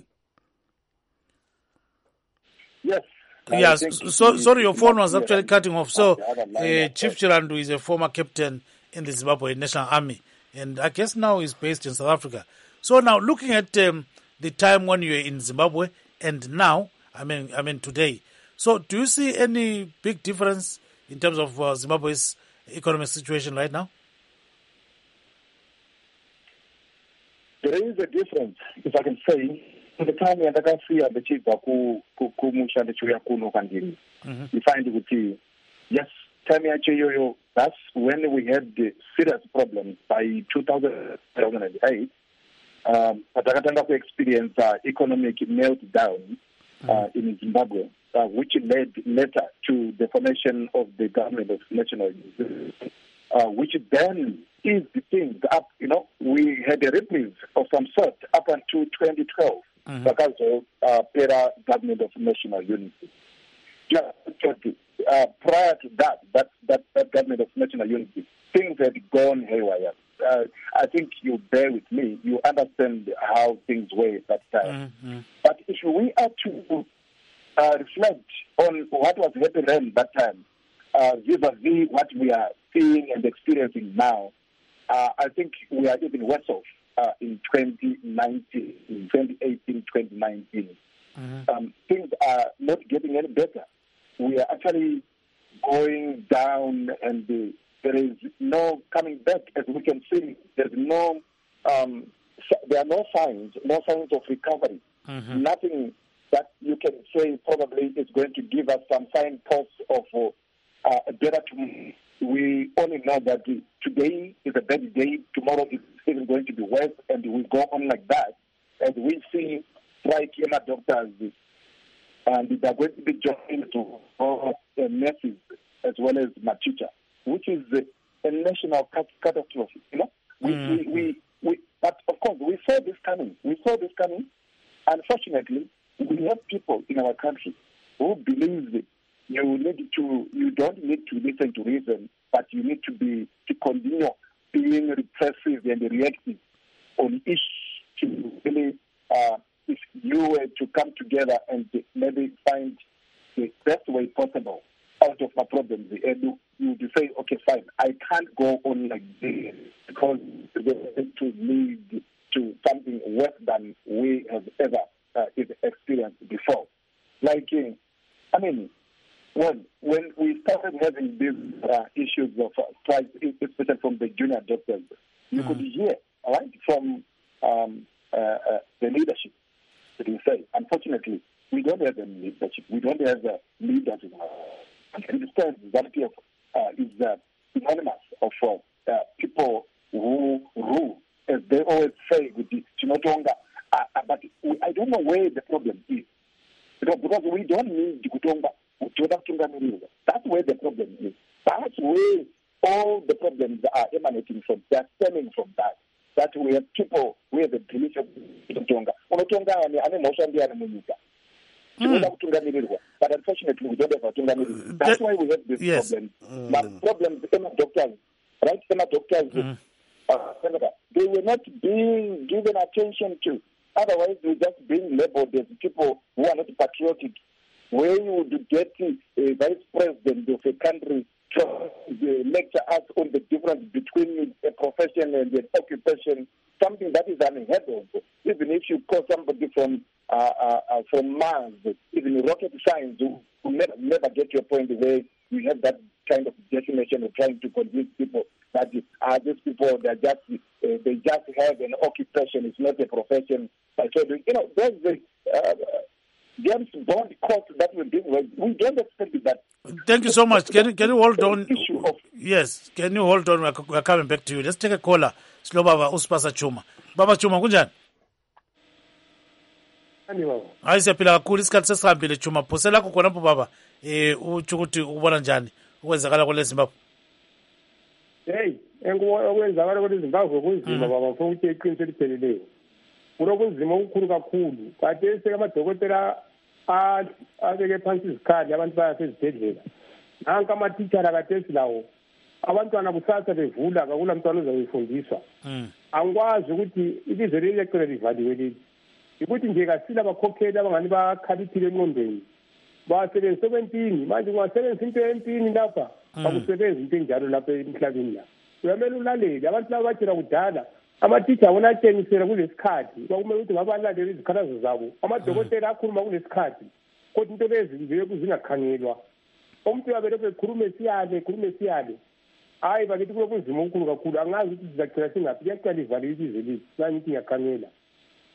Yes. Yes. So sorry, your phone was actually cutting off. So uh, Chief Chirandu is a former captain in the Zimbabwe National Army, and I guess now he's based in South Africa. So now, looking at um, the time when you were in Zimbabwe and now, I mean, I mean today. So, do you see any big difference in terms of uh, Zimbabwe's economic situation right now? There is a difference, if I can say. the time yandakasiya bechibva kumushando yakuno kandini you find ukuthi yes time yacho iyoyo that's when we had the serious problems by two thousand eight um patakatanga ku experience uh, economic meltdown uh, in Zimbabwe uh, which led later to the formation of the government of national unity uh, which then eased things up. You know, we had a reprieve of some sort up until twenty twelve mm-hmm. because of uh, Pera government of national unity. Just uh, prior to that, that, that, that government of national unity, things had gone haywire. Uh, I think you bear with me. You understand how things were at that time. Mm-hmm. But if we are to uh, reflect on what was happening at that time, uh, vis-a-vis what we are seeing and experiencing now, uh, I think we are even worse off uh, in twenty nineteen, in twenty eighteen, twenty nineteen. Mm-hmm. Um, things are not getting any better. We are actually going down, and the, there is no coming back. As we can see, there's no, um, there are no signs, no signs of recovery. Mm-hmm. Nothing that you can say probably is going to give us some signposts of uh, a better tomorrow. We only know that today is a bad day, tomorrow is even going to be worse, and we go on like that. As we see strike E M A doctors, and they are going to be joined to all uh, nurses as well as Machicha, which is uh, a national catastrophe. You know, we, mm. we, we, we, but of course we saw this coming. We saw this coming. Unfortunately, we have people in our country who believe that you need to, you don't need to listen to reason, but you need to be to continue being repressive and reactive on issues to really. Uh, if you were to come together and maybe find the best way possible out of my problems, and you, you say, okay, fine, I can't go on like this because it's going to lead to something worse than we have ever uh, experienced before. Like, I mean, when when we started having these uh, issues of uh, strikes, especially from the junior doctors, you mm. could hear, all right, from um, uh, uh, the leadership. You say, unfortunately, we don't have any leadership. We don't have uh, leaders. And understand that uh, is uh, synonymous of uh, uh, people who rule, as they always say, with the Chinotonga. Uh, uh, but we, I don't know where the problem is. Because, because we don't need the Kutonga. That's where the problem is. That's where all the problems are emanating from. They're stemming from that. That we have people, we have a belief of Kutonga. Mm. But unfortunately, we don't have a Tunga. That's why we have this yes. problem. Mm. But problems, E M A doctors, right? E M A doctors, mm. uh, they were not being given attention to. Otherwise, we just being labeled as people who are not patriotic. Where you would get a vice president of a country to lecture us on the difference between a profession and an occupation, something that is unheard of. Even if you call somebody from uh, uh, uh, from Mars, even rocket science, you will never, never get to a point where you have that kind of definition of trying to convince people that uh, these people they just uh, they just have an occupation. It's not a profession. So you know, there's the uh, James Bond court that we're doing. We don't expect that. Thank you so much. Can you, can you hold on? Of, yes, can you hold on? We're, we're coming back to you. Let's take a caller. Slow Baba Uspasa Chuma. Baba Chuma, kunjani? Hayi siyaphila kakhulu isikhathi sesihambile Chuma. Phosela lakho khona baba eh uthi ukuthi ubona njani ukwenzakala kule Zimbabwe? Hey, enkwenzakala kule Zimbabwe kunzima baba mfuna ukuthi iqiniso elipheleleyo. Kulokunzima okukhulu kakhulu. Kade sekamadokotela abeke phansi izikhali abantu bayasezibhedlela. Nanka amatitshala kade silawo. Abantwana kusasa bevula akula mntwana ozayifundiswa. Mm. Angikwazi ukuthi ilizwe lelecele livaliwe leli. Ukuthi nje kasila abakhokheli abangani bakhaliphile engqondweni. Basebenza sebentini manje kungasebenza into empini lapha. Akusebenza into enjalo lapha emhlabeni la. Uyamele ulalele abantu laba batshela kudala amatitsha wona atshengisela kulesikhathi kwakumele ukuthi ngabalandeli izikhalazo zabo amadokotela akhuluma kulesikhathi kodwa into lezi nje kuzingakhangelwa umuntu uyabele bekhulume siyale khulume siyale hayi bakithi kulobunzima obukhulu kakhulu angazi ukuthi sizagcina singaphi kuyaqala ivale ilizwe leli nangithi ngiyakhangela.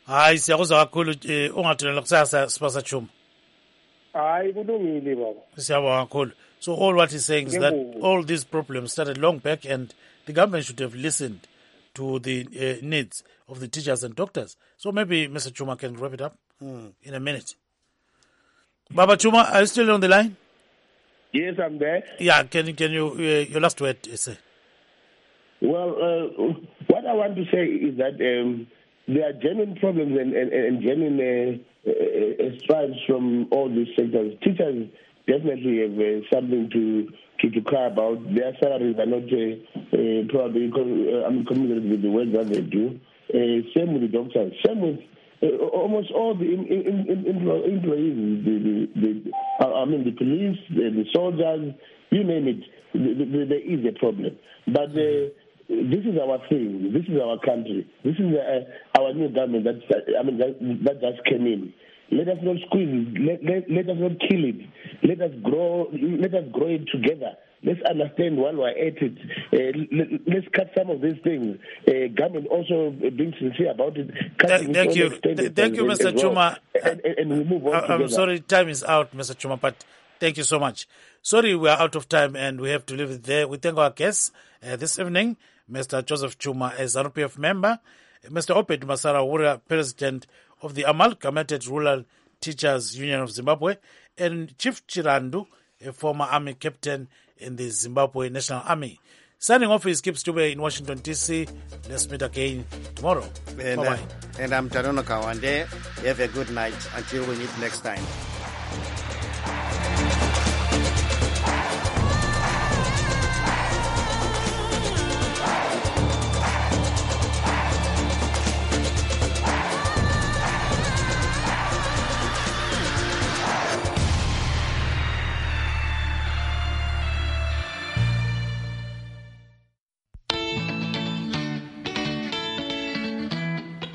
Hayi siyakuzwa kakhulu eh, ungathulela kusasa Sipasa Chuma. Hayi kulungile baba. Siyabonga kakhulu. So all what he's saying is that all these problems started long back and the government should have listened to the uh, needs of the teachers and doctors. So maybe Mister Chuma can wrap it up mm. in a minute. Baba Chuma, are you still on the line? Yes, I'm there. Yeah, can, can you, uh, your last word, say? Well, uh, what I want to say is that um, there are genuine problems and, and, and genuine uh, uh, strides from all these sectors. Teachers definitely have uh, something to, to to cry about. Their salaries are not uh, uh, probably uh, I'm committed with the work that they do. Uh, same with the doctors. Same with uh, almost all the in, in, in, in employees. The, the, the, I mean, the police, the, the soldiers, you name it. The, the, there is a problem, but. Uh, This is our thing. This is our country. This is uh, our new government that I mean that, that just came in. Let us not squeeze it. Let, let, let us not kill it. Let us grow. Let us grow it together. Let's understand while we're at it. Uh, let, let's cut some of these things. Uh, government also being sincere about it. Th- thank you. Th- thank you, Mister Well. Chuma. And, and, and we move on I, together. I'm sorry, time is out, Mister Chuma, but thank you so much. Sorry, we are out of time and we have to leave it there. We thank our guests uh, this evening, Mister Joseph Chuma, a ZANU P F member, Mister Oped Masarawura, president of the Amalgamated Rural Teachers Union of Zimbabwe, and Chief Chirandu, a former army captain in the Zimbabwe National Army. Signing off is Kip Stube in Washington, D C. Let's meet again tomorrow. And, Bye-bye. uh, and I'm Tarono Kawande. Have a good night until we meet next time.